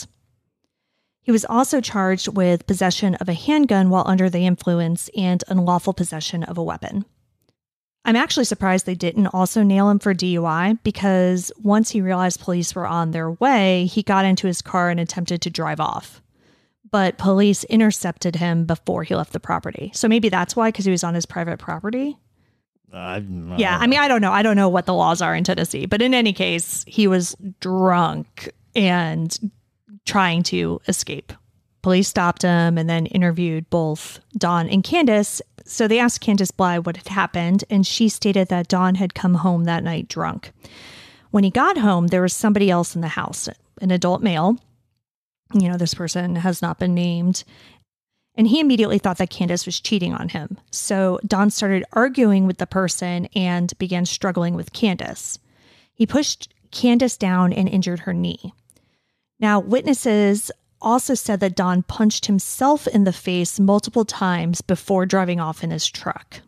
He was also charged with possession of a handgun while under the influence and unlawful possession of a weapon. I'm actually surprised they didn't also nail him for D U I, because once he realized police were on their way, he got into his car and attempted to drive off. But police intercepted him before he left the property. So maybe that's why, because he was on his private property. Uh, I yeah, I mean, I don't know. I don't know what the laws are in Tennessee. But in any case, he was drunk and trying to escape. Police stopped him and then interviewed both Don and Candace. So they asked Candace Bly what had happened, and she stated that Don had come home that night drunk. When he got home, there was somebody else in the house, an adult male. You know, this person has not been named. And he immediately thought that Candace was cheating on him. So Don started arguing with the person and began struggling with Candace. He pushed Candace down and injured her knee. Now, witnesses also said that Don punched himself in the face multiple times before driving off in his truck.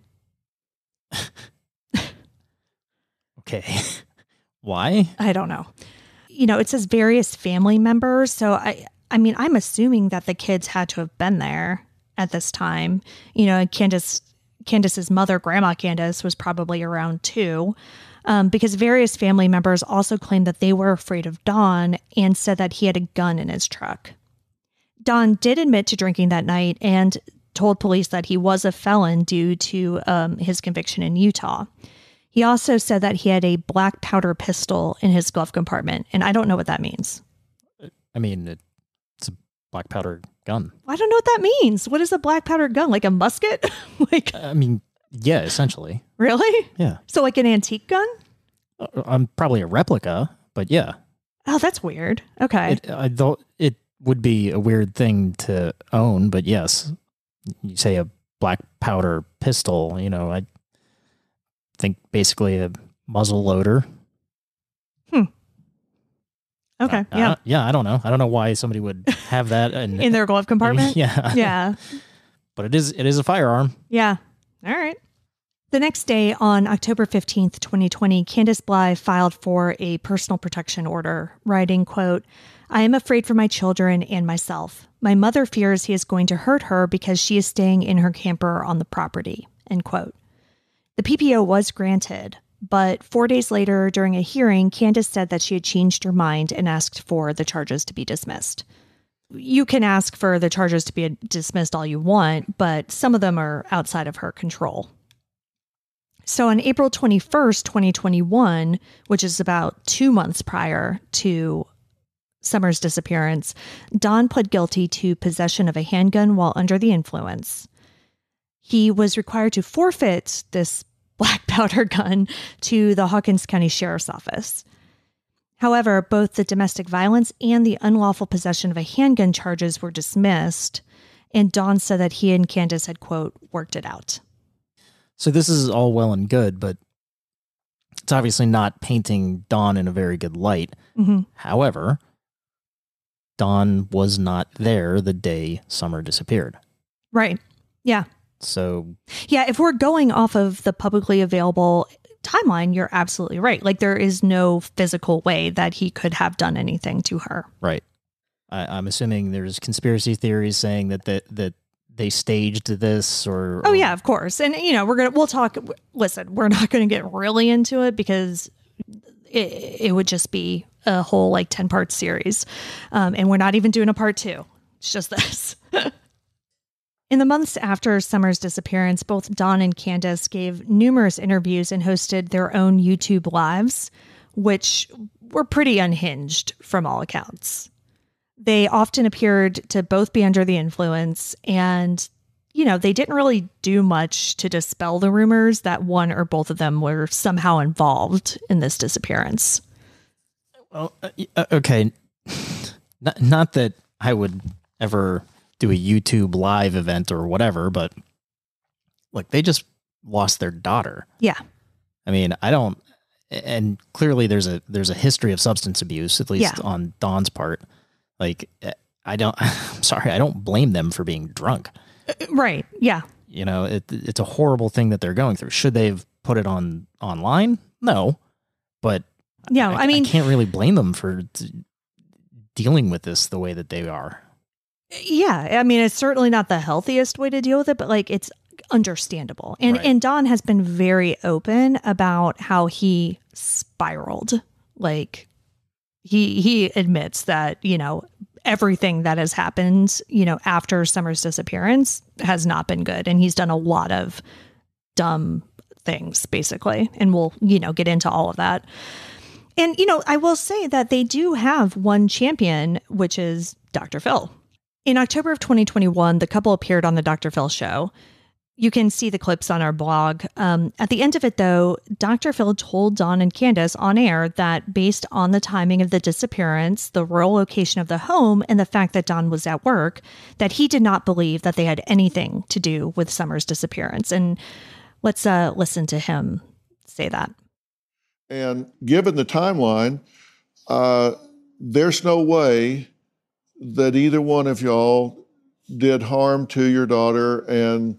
Okay. Why? I don't know. You know, it says various family members. So, I I mean, I'm assuming that the kids had to have been there at this time. You know, Candace, Candace's mother, Grandma Candace, was probably around too. Um, because various family members also claimed that they were afraid of Don and said that he had a gun in his truck. Don did admit to drinking that night and told police that he was a felon due to um, his conviction in Utah. He also said that he had a black powder pistol in his glove compartment, and I don't know what that means. I mean, it's a black powder gun. I don't know what that means. What is a black powder gun? Like a musket? Like, I mean, yeah, essentially. Really? Yeah. So like an antique gun? Uh, I'm probably a replica, but yeah. Oh, that's weird. Okay. It, I thought it would be a weird thing to own, but yes, you say a black powder pistol, you know, I think basically a muzzle loader. Hmm. Okay. I, yeah. I, yeah. I don't know. I don't know why somebody would have that in, in their glove compartment. Yeah. Yeah. But it is, it is a firearm. Yeah. All right. The next day, on October fifteenth, twenty twenty, Candace Bly filed for a personal protection order, writing, quote, "I am afraid for my children and myself. My mother fears he is going to hurt her because she is staying in her camper on the property," end quote. The P P O was granted, but four days later, during a hearing, Candace said that she had changed her mind and asked for the charges to be dismissed. You can ask for the charges to be dismissed all you want, but some of them are outside of her control. So on April twenty-first, twenty twenty-one, which is about two months prior to Summer's disappearance, Don pled guilty to possession of a handgun while under the influence. He was required to forfeit this black powder gun to the Hawkins County Sheriff's Office. However, both the domestic violence and the unlawful possession of a handgun charges were dismissed, and Don said that he and Candace had, quote, worked it out. So this is all well and good, but it's obviously not painting Dawn in a very good light. Mm-hmm. However, Dawn was not there the day Summer disappeared. Right. Yeah. So, yeah, if we're going off of the publicly available timeline, you're absolutely right. Like, there is no physical way that he could have done anything to her. Right. I, I'm assuming there's conspiracy theories saying that that, that they staged this or, or... Oh, yeah, of course. And, you know, we're going to, we'll talk, listen, we're not going to get really into it because it, it would just be a whole like ten part series. Um, and we're not even doing a part two. It's just this. In the months after Summer's disappearance, both Dawn and Candace gave numerous interviews and hosted their own YouTube lives, which were pretty unhinged from all accounts. They often appeared to both be under the influence, and, you know, they didn't really do much to dispel the rumors that one or both of them were somehow involved in this disappearance. Well, uh, okay. Not, not that I would ever do a YouTube live event or whatever, but look, they just lost their daughter. Yeah. I mean, I don't, and clearly there's a, there's a history of substance abuse, at least yeah. on Dawn's part. Like, I don't, I'm sorry, I don't blame them for being drunk. Right. Yeah. You know, it, it's a horrible thing that they're going through. Should they have put it on online? No, but yeah, I, I mean, I can't really blame them for t- dealing with this the way that they are. Yeah, I mean, it's certainly not the healthiest way to deal with it, but like it's understandable. And right. and Don has been very open about how he spiraled. Like he he admits that, you know, everything that has happened, you know, after Summer's disappearance has not been good. And he's done a lot of dumb things, basically. And we'll, you know, get into all of that. And, you know, I will say that they do have one champion, which is Doctor Phil. In October of twenty twenty-one, the couple appeared on the Doctor Phil show. You can see the clips on our blog. Um, at the end of it, though, Doctor Phil told Dawn and Candace on air that based on the timing of the disappearance, the rural location of the home, and the fact that Dawn was at work, that he did not believe that they had anything to do with Summer's disappearance. And let's uh, listen to him say that. And given the timeline, uh, there's no way that either one of y'all did harm to your daughter and,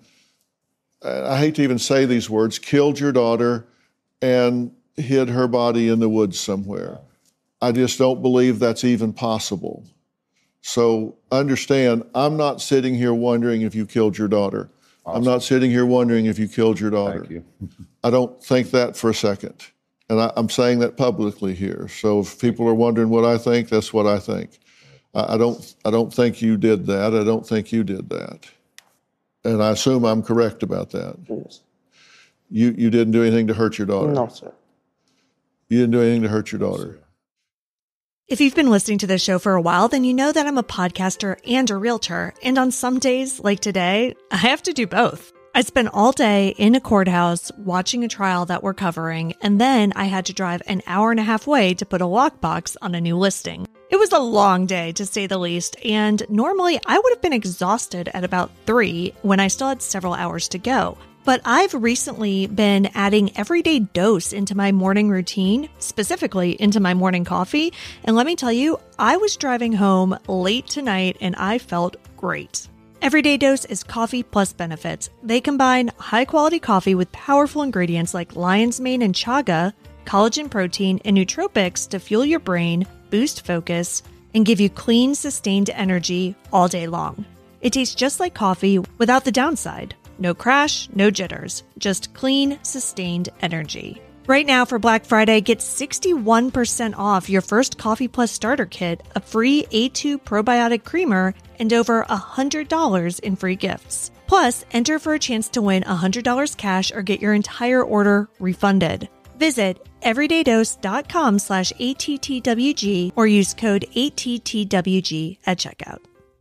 I hate to even say these words, killed your daughter and hid her body in the woods somewhere. I just don't believe that's even possible. So understand, I'm not sitting here wondering if you killed your daughter. Awesome. I'm not sitting here wondering if you killed your daughter. Thank you. I don't think that for a second. And I, I'm saying that publicly here. So if people are wondering what I think, that's what I think. I don't I don't think you did that. I don't think you did that. And I assume I'm correct about that. Yes. You you didn't do anything to hurt your daughter? No, sir. You didn't do anything to hurt your daughter? If you've been listening to this show for a while, then you know that I'm a podcaster and a realtor. And on some days, like today, I have to do both. I spent all day in a courthouse watching a trial that we're covering, and then I had to drive an hour and a half away to put a lockbox on a new listing. It was a long day, to say the least, and normally I would have been exhausted at about three when I still had several hours to go. But I've recently been adding Everyday Dose into my morning routine, specifically into my morning coffee, and let me tell you, I was driving home late tonight and I felt great. Everyday Dose is coffee plus benefits. They combine high-quality coffee with powerful ingredients like lion's mane and chaga, collagen protein, and nootropics to fuel your brain, boost focus, and give you clean, sustained energy all day long. It tastes just like coffee without the downside. No crash, no jitters, just clean, sustained energy. Right now for Black Friday, get sixty-one percent off your first Coffee Plus starter kit, a free A two probiotic creamer, and over one hundred dollars in free gifts. Plus, enter for a chance to win one hundred dollars cash or get your entire order refunded. Visit everydaydose.com slash ATTWG or use code A T T W G at checkout.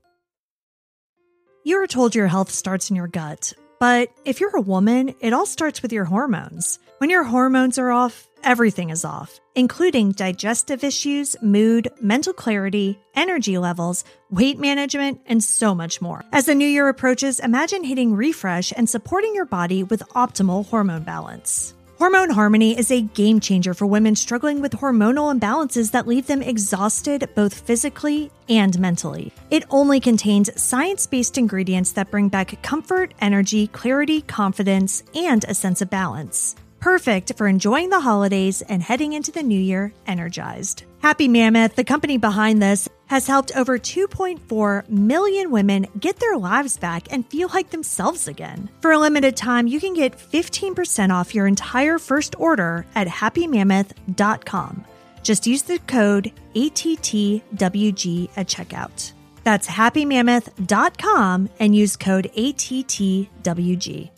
You are told your health starts in your gut, but if you're a woman, it all starts with your hormones. When your hormones are off, everything is off, including digestive issues, mood, mental clarity, energy levels, weight management, and so much more. As the new year approaches, imagine hitting refresh and supporting your body with optimal hormone balance. Hormone Harmony is a game changer for women struggling with hormonal imbalances that leave them exhausted both physically and mentally. It only contains science-based ingredients that bring back comfort, energy, clarity, confidence, and a sense of balance. Perfect for enjoying the holidays and heading into the new year energized. Happy Mammoth, the company behind this, has helped over two point four million women get their lives back and feel like themselves again. For a limited time, you can get fifteen percent off your entire first order at happy mammoth dot com. Just use the code A T T W G at checkout. That's happy mammoth dot com and use code A T T W G.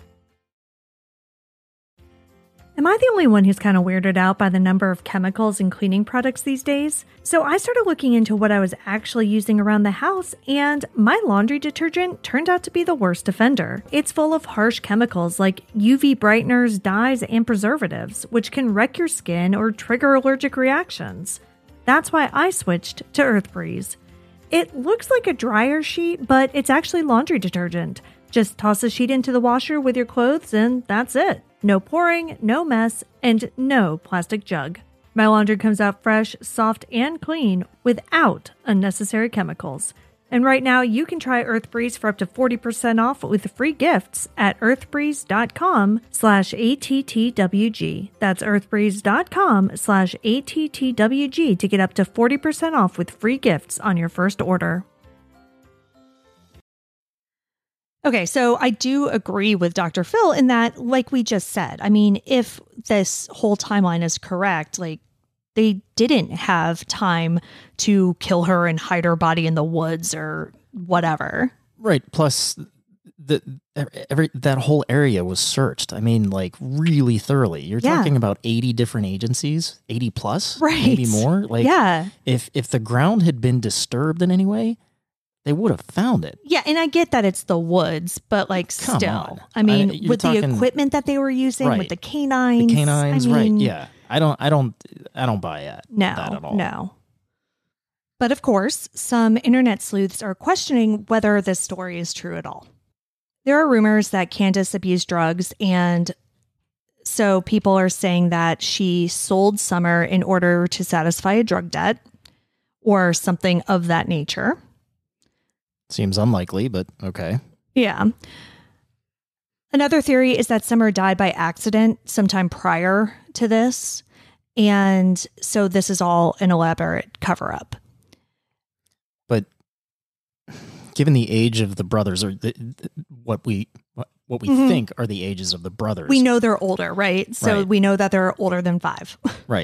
Am I the only one who's kind of weirded out by the number of chemicals in cleaning products these days? So I started looking into what I was actually using around the house, and my laundry detergent turned out to be the worst offender. It's full of harsh chemicals like U V brighteners, dyes, and preservatives, which can wreck your skin or trigger allergic reactions. That's why I switched to Earth Breeze. It looks like a dryer sheet, but it's actually laundry detergent. Just toss the sheet into the washer with your clothes and that's it. No pouring, no mess, and no plastic jug. My laundry comes out fresh, soft, and clean without unnecessary chemicals. And right now, you can try Earth Breeze for up to forty percent off with free gifts at earthbreeze.com slash ATTWG. That's earthbreeze.com slash ATTWG to get up to forty percent off with free gifts on your first order. Okay, so I do agree with Doctor Phil in that, like we just said, I mean, if this whole timeline is correct, like they didn't have time to kill her and hide her body in the woods or whatever. Right. Plus, the every that whole area was searched. I mean, like really thoroughly. You're Yeah. talking about eighty different agencies, eighty plus, Right. maybe more. Like, Yeah. if if the ground had been disturbed in any way, they would have found it. Yeah, and I get that it's the woods, but like Come still, on. I mean, I- you're with the talking- equipment that they were using, Right. with the canines, The canines, I right? mean, Yeah, I don't, I don't, I don't buy it. No, that at all. no. But of course, some internet sleuths are questioning whether this story is true at all. There are rumors that Candace abused drugs, and so people are saying that she sold Summer in order to satisfy a drug debt or something of that nature. Seems unlikely, but okay. Yeah. Another theory is that Summer died by accident sometime prior to this. And so this is all an elaborate cover up. But given the age of the brothers, or the, the, what we what, what we Mhm. think are the ages of the brothers, We know they're older, right? So Right. we know that they're older than five. right?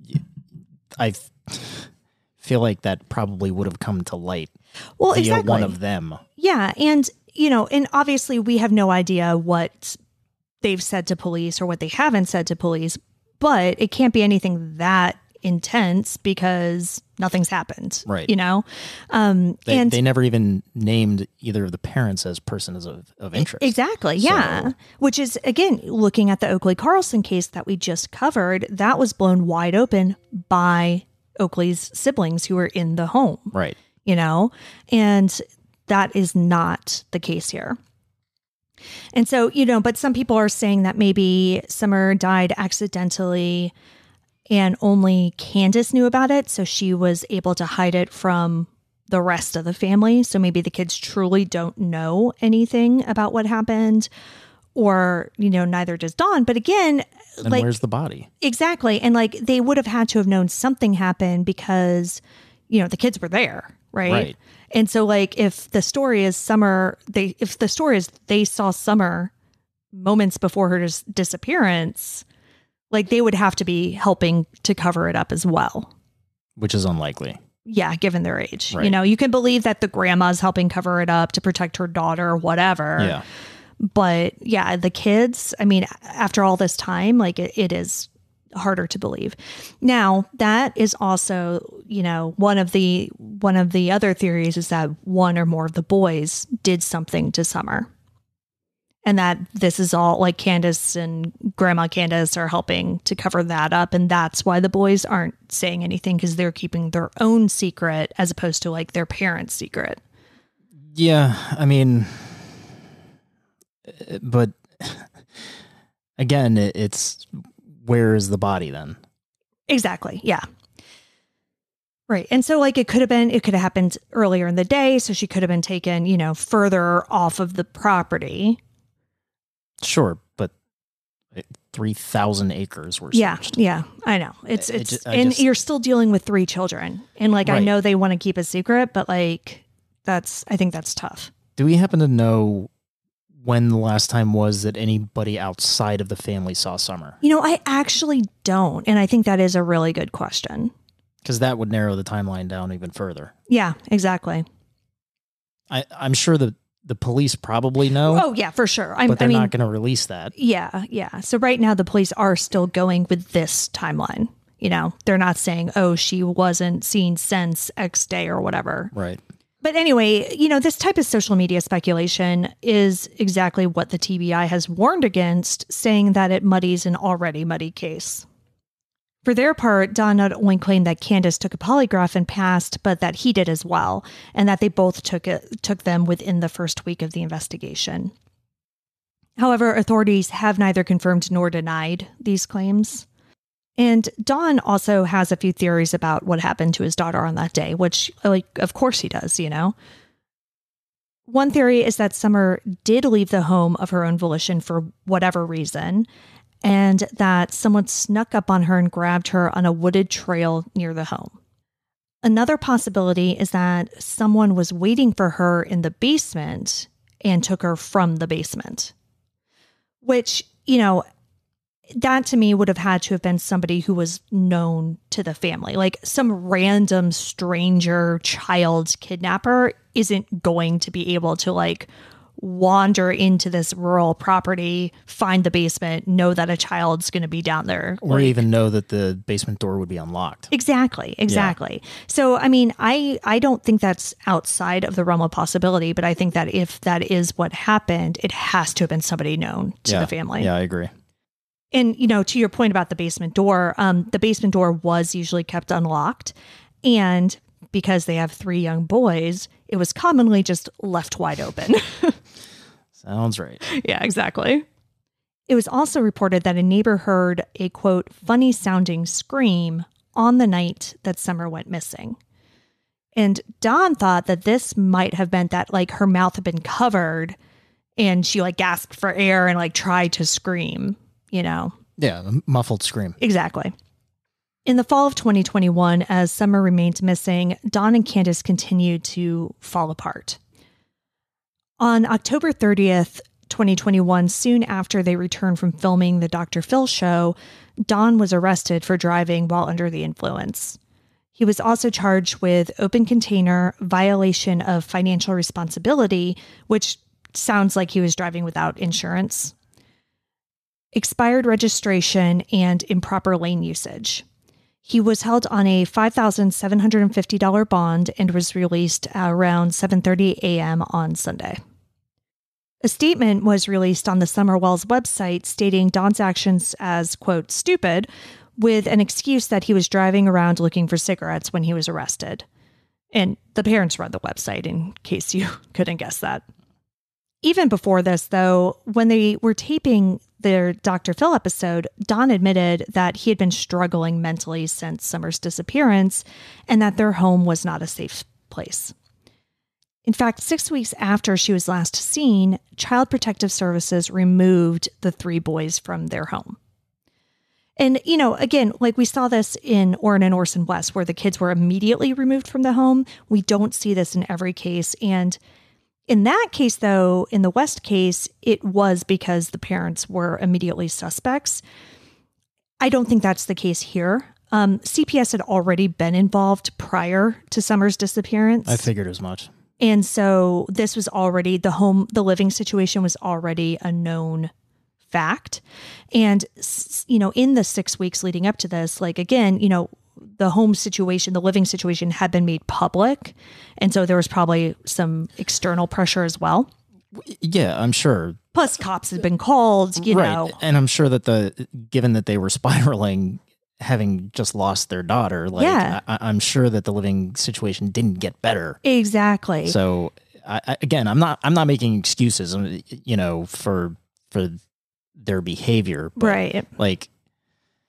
I f- feel like that probably would have come to light Well, via exactly. one of them. Yeah. And, you know, and obviously we have no idea what they've said to police or what they haven't said to police, but it can't be anything that intense because nothing's happened. Right. You know? Um, They, and they never even named either of the parents as persons of, of interest. Exactly. Yeah. So- Which is, again, looking at the Oakley Carlson case that we just covered, that was blown wide open by Oakley's siblings who were in the home, Right. you know, and that is not the case here. And so, you know, but some people are saying that maybe Summer died accidentally and only Candace knew about it. So she was able to hide it from the rest of the family. So maybe the kids truly don't know anything about what happened, or, you know, neither does Dawn. But again, And like, where's the body? exactly. And like, they would have had to have known something happened because, you know, the kids were there. Right. Right. And so like, if the story is Summer, they, if the story is they saw Summer moments before her dis- disappearance, like they would have to be helping to cover it up as well. Which is unlikely. Yeah, given their age. You Right. know, you can believe that the grandma's helping cover it up to protect her daughter or whatever. Yeah. But yeah, the kids, I mean, after all this time, like it, it is harder to believe. Now, that is also, you know, one of the one of the other theories is that one or more of the boys did something to Summer. And that this is all like Candace and Grandma Candace are helping to cover that up. And that's why the boys aren't saying anything, because they're keeping their own secret as opposed to like their parents' secret. Yeah. I mean, but again, it, it's where is the body then? Exactly. Yeah. Right. And so like it could have been, it could have happened earlier in the day. So she could have been taken, you know, further off of the property. Sure. But three thousand acres were Yeah. searched. Yeah. I know. It's, It it's, ju- I and just- you're still dealing with three children. And like, I Right. know they want to keep a secret, but like, that's, I think that's tough. Do we happen to know when the last time was that anybody outside of the family saw Summer? You know, I actually don't. And I think that is a really good question. Because that would narrow the timeline down even further. Yeah, exactly. I, I'm sure the, the police probably know, Oh, yeah, for sure. I'm, but they're I mean, not going to release that. yeah, yeah. So right now the police are still going with this timeline. You know, they're not saying, oh, she wasn't seen since X day or whatever. Right. But anyway, you know, this type of social media speculation is exactly what the T B I has warned against, saying that it muddies an already muddy case. For their part, Don not only claimed that Candace took a polygraph and passed, but that he did as well, and that they both took it, took them within the first week of the investigation. However, authorities have neither confirmed nor denied these claims. And Don also has a few theories about what happened to his daughter on that day, which, like, of course he does, you know. One theory is that Summer did leave the home of her own volition for whatever reason, and that someone snuck up on her and grabbed her on a wooded trail near the home. Another possibility is that someone was waiting for her in the basement and took her from the basement, which, you know, that to me would have had to have been somebody who was known to the family. Like some random stranger child kidnapper isn't going to be able to like wander into this rural property, find the basement, know that a child's going to be down there. Or like, even know that the basement door would be unlocked. Exactly, exactly. So, I mean, I, I don't think that's outside of the realm of possibility, but I think that if that is what happened, it has to have been somebody known to yeah. the family. Yeah, I agree. And, you know, to your point about the basement door, um, the basement door was usually kept unlocked. And because they have three young boys, it was commonly just left wide open. Sounds right. Yeah, exactly. It was also reported that a neighbor heard a, quote, funny sounding scream on the night that Summer went missing. And Don thought that this might have meant that like her mouth had been covered and she like gasped for air and like tried to scream, you know? Yeah, a muffled scream. Exactly. In the fall of twenty twenty-one, as Summer remained missing, Don and Candace continued to fall apart. On October thirtieth, twenty twenty-one, soon after they returned from filming the Doctor Phil show, Don was arrested for driving while under the influence. He was also charged with open container, violation of financial responsibility, which sounds like he was driving without insurance, expired registration, and improper lane usage. He was held on a five thousand seven hundred fifty dollars bond and was released around seven thirty a.m. on Sunday. A statement was released on the Summer Wells website stating Don's actions as, quote, stupid, with an excuse that he was driving around looking for cigarettes when he was arrested. And the parents read the website in case you couldn't guess that. Even before this, though, when they were taping their Doctor Phil episode, Don admitted that he had been struggling mentally since Summer's disappearance and that their home was not a safe place. In fact, six weeks after she was last seen, Child Protective Services removed the three boys from their home. And, you know, again, like we saw this in Orrin and Orson West, where the kids were immediately removed from the home. We don't see this in every case. And in that case, though, in the West case, it was because the parents were immediately suspects. I don't think that's the case here. Um, C P S had already been involved prior to Summer's disappearance. I figured as much. And so this was already the home, the living situation was already a known fact. And, you know, in the six weeks leading up to this, like, again, you know, the home situation, the living situation had been made public. And so there was probably some external pressure as well. Yeah, I'm sure. Plus cops had been called, you right. know. And I'm sure that the, given that they were spiraling, having just lost their daughter, like, Yeah. I, I'm sure that the living situation didn't get better. Exactly. So I, I, again, I'm not, I'm not making excuses, you know, for, for their behavior, but Right. like,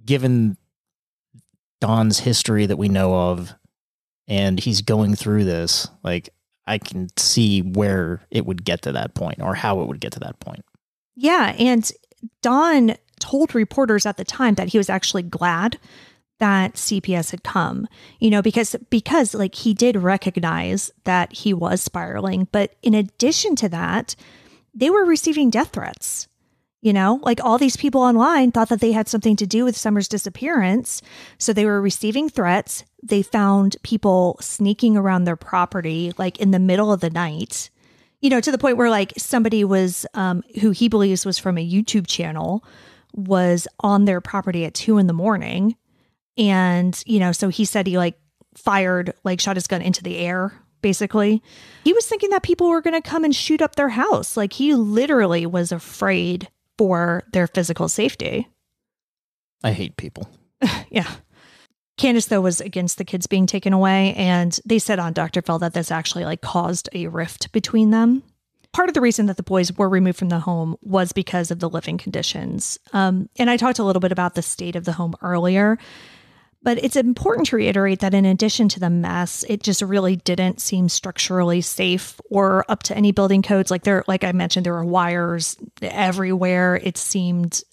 given Don's history that we know of, and he's going through this, like, I can see where it would get to that point or how it would get to that point. Yeah. And Don told reporters at the time that he was actually glad that C P S had come, you know, because, because like he did recognize that he was spiraling. But in addition to that, they were receiving death threats. You know, like all these people online thought that they had something to do with Summer's disappearance. So they were receiving threats. They found people sneaking around their property, like in the middle of the night, you know, to the point where like somebody was, um, who he believes was from a YouTube channel, was on their property at two in the morning. And, you know, so he said he like fired, like shot his gun into the air, basically. He was thinking that people were going to come and shoot up their house. Like he literally was afraid for their physical safety. I hate people. Yeah. Candace, though, was against the kids being taken away. And they said on Doctor Phil that this actually like caused a rift between them. Part of the reason that the boys were removed from the home was because of the living conditions. Um, and I talked a little bit about the state of the home earlier. But it's important to reiterate that in addition to the mess, it just really didn't seem structurally safe or up to any building codes. Like there, like I mentioned, there were wires everywhere. It seemed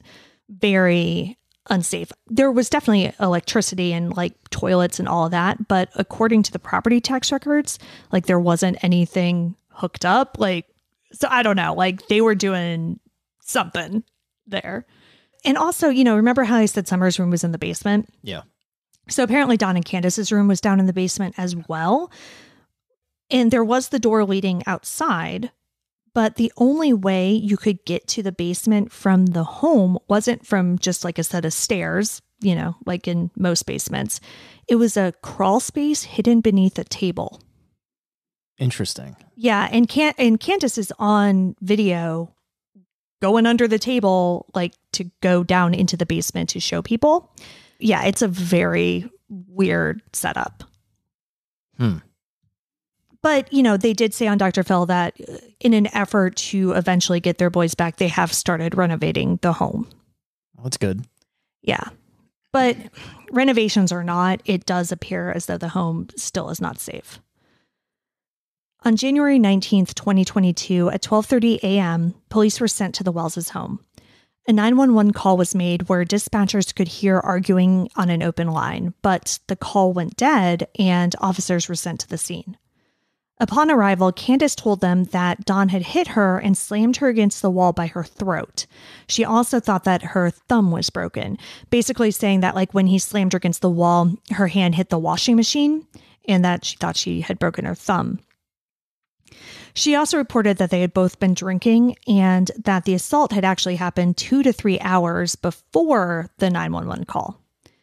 very unsafe. There was definitely electricity and like toilets and all of that. But according to the property tax records, like there wasn't anything hooked up. Like, so I don't know, like they were doing something there. And also, you know, remember how I said Summer's room was in the basement? Yeah. So apparently Don and Candace's room was down in the basement as well. And there was the door leading outside, but the only way you could get to the basement from the home wasn't from just like a set of stairs, you know, like in most basements. It was a crawl space hidden beneath a table. Interesting. Yeah. And Can- and Candace is on video going under the table, like to go down into the basement to show people. Yeah, it's a very weird setup. Hmm. But, you know, they did say on Doctor Phil that in an effort to eventually get their boys back, they have started renovating the home. Well, that's good. Yeah. But renovations or not, it does appear as though the home still is not safe. On January nineteenth, twenty twenty-two, at twelve thirty a.m., police were sent to the Wells' home. A nine one one call was made where dispatchers could hear arguing on an open line, but the call went dead and officers were sent to the scene. Upon arrival, Candace told them that Don had hit her and slammed her against the wall by her throat. She also thought that her thumb was broken, basically saying that like when he slammed her against the wall, her hand hit the washing machine and that she thought she had broken her thumb. She also reported that they had both been drinking and that the assault had actually happened two to three hours before the nine one one call.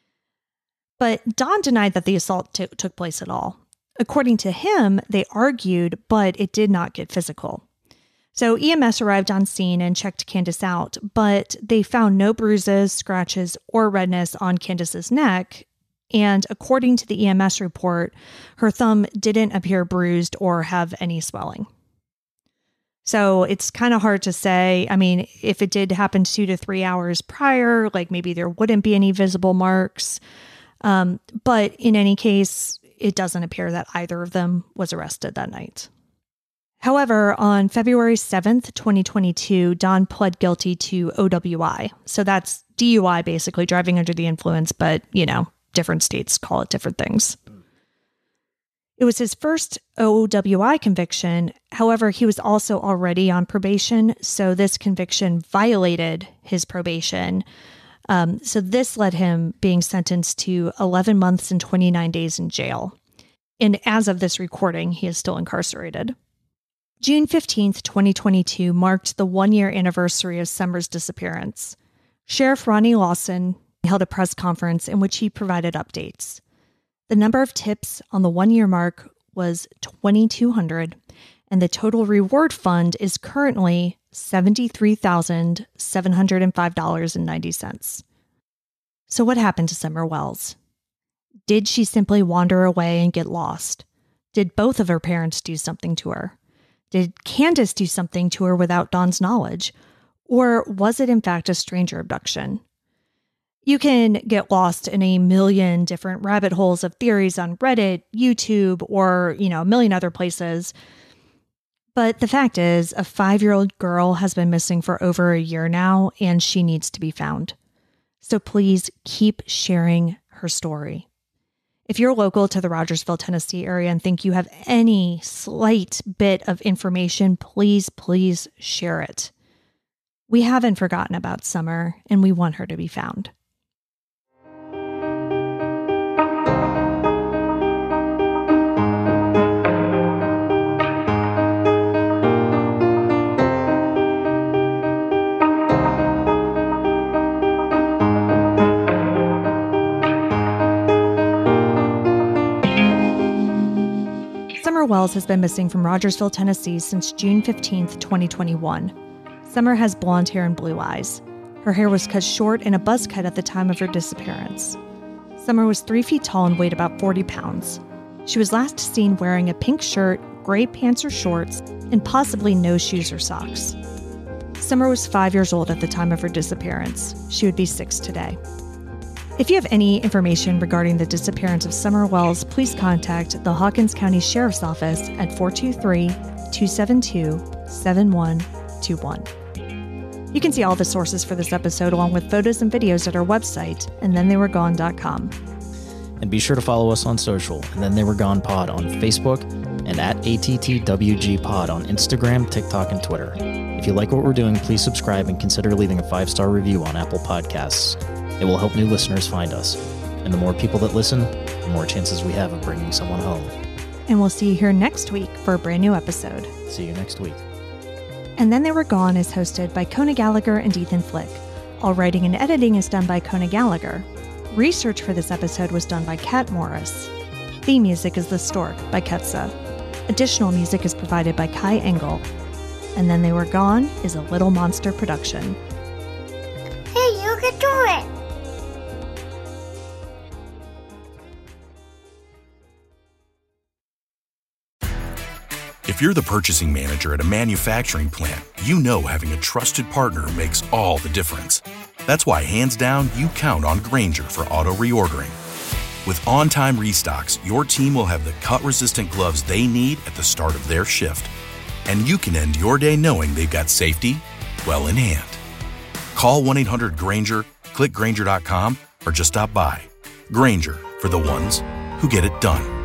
But Don denied that the assault t- took place at all. According to him, they argued, but it did not get physical. So E M S arrived on scene and checked Candace out, but they found no bruises, scratches, or redness on Candace's neck. And according to the E M S report, her thumb didn't appear bruised or have any swelling. So it's kind of hard to say. I mean, if it did happen two to three hours prior, like maybe there wouldn't be any visible marks. Um, but in any case, it doesn't appear that either of them was arrested that night. However, on February seventh, twenty twenty-two, Don pled guilty to O W I. So that's D U I, basically driving under the influence, but, you know, different states call it different things. It was his first O W I conviction. However, he was also already on probation, so this conviction violated his probation. Um, so this led him being sentenced to eleven months and twenty-nine days in jail. And as of this recording, he is still incarcerated. June fifteenth, twenty twenty-two marked the one-year anniversary of Summer's disappearance. Sheriff Ronnie Lawson held a press conference in which he provided updates. The number of tips on the one-year mark was twenty-two hundred, and the total reward fund is currently seventy-three thousand seven hundred five dollars and ninety cents. So what happened to Summer Wells? Did she simply wander away and get lost? Did both of her parents do something to her? Did Candace do something to her without Don's knowledge? Or was it in fact a stranger abduction? You can get lost in a million different rabbit holes of theories on Reddit, YouTube, or, you know, a million other places. But the fact is, a five-year-old girl has been missing for over a year now, and she needs to be found. So please keep sharing her story. If you're local to the Rogersville, Tennessee area and think you have any slight bit of information, please, please share it. We haven't forgotten about Summer, and we want her to be found. Summer Wells has been missing from Rogersville, Tennessee since June fifteenth, twenty twenty-one. Summer has blonde hair and blue eyes. Her hair was cut short in a buzz cut at the time of her disappearance. Summer was three feet tall and weighed about forty pounds. She was last seen wearing a pink shirt, gray pants or shorts, and possibly no shoes or socks. Summer was five years old at the time of her disappearance. She would be six today. If you have any information regarding the disappearance of Summer Wells, please contact the Hawkins County Sheriff's Office at four two three, two seven two, seven one two one. You can see all the sources for this episode along with photos and videos at our website, and then they were gone dot com. And be sure to follow us on social, and then they were gone pod on Facebook and at A T T W G pod on Instagram, TikTok, and Twitter. If you like what we're doing, please subscribe and consider leaving a five-star review on Apple Podcasts. It will help new listeners find us. And the more people that listen, the more chances we have of bringing someone home. And we'll see you here next week for a brand new episode. See you next week. And Then They Were Gone is hosted by Kona Gallagher and Ethan Flick. All writing and editing is done by Kona Gallagher. Research for this episode was done by Kat Morris. Theme music is The Stork by Ketsa. Additional music is provided by Kai Engel. And Then They Were Gone is a Little Monster production. Hey, you can do it! If you're the purchasing manager at a manufacturing plant, you know having a trusted partner makes all the difference. That's why, hands down, you count on Grainger for auto reordering. With on-time restocks, your team will have the cut-resistant gloves they need at the start of their shift. And you can end your day knowing they've got safety well in hand. Call one eight hundred Grainger, click Grainger dot com, or just stop by. Grainger, for the ones who get it done.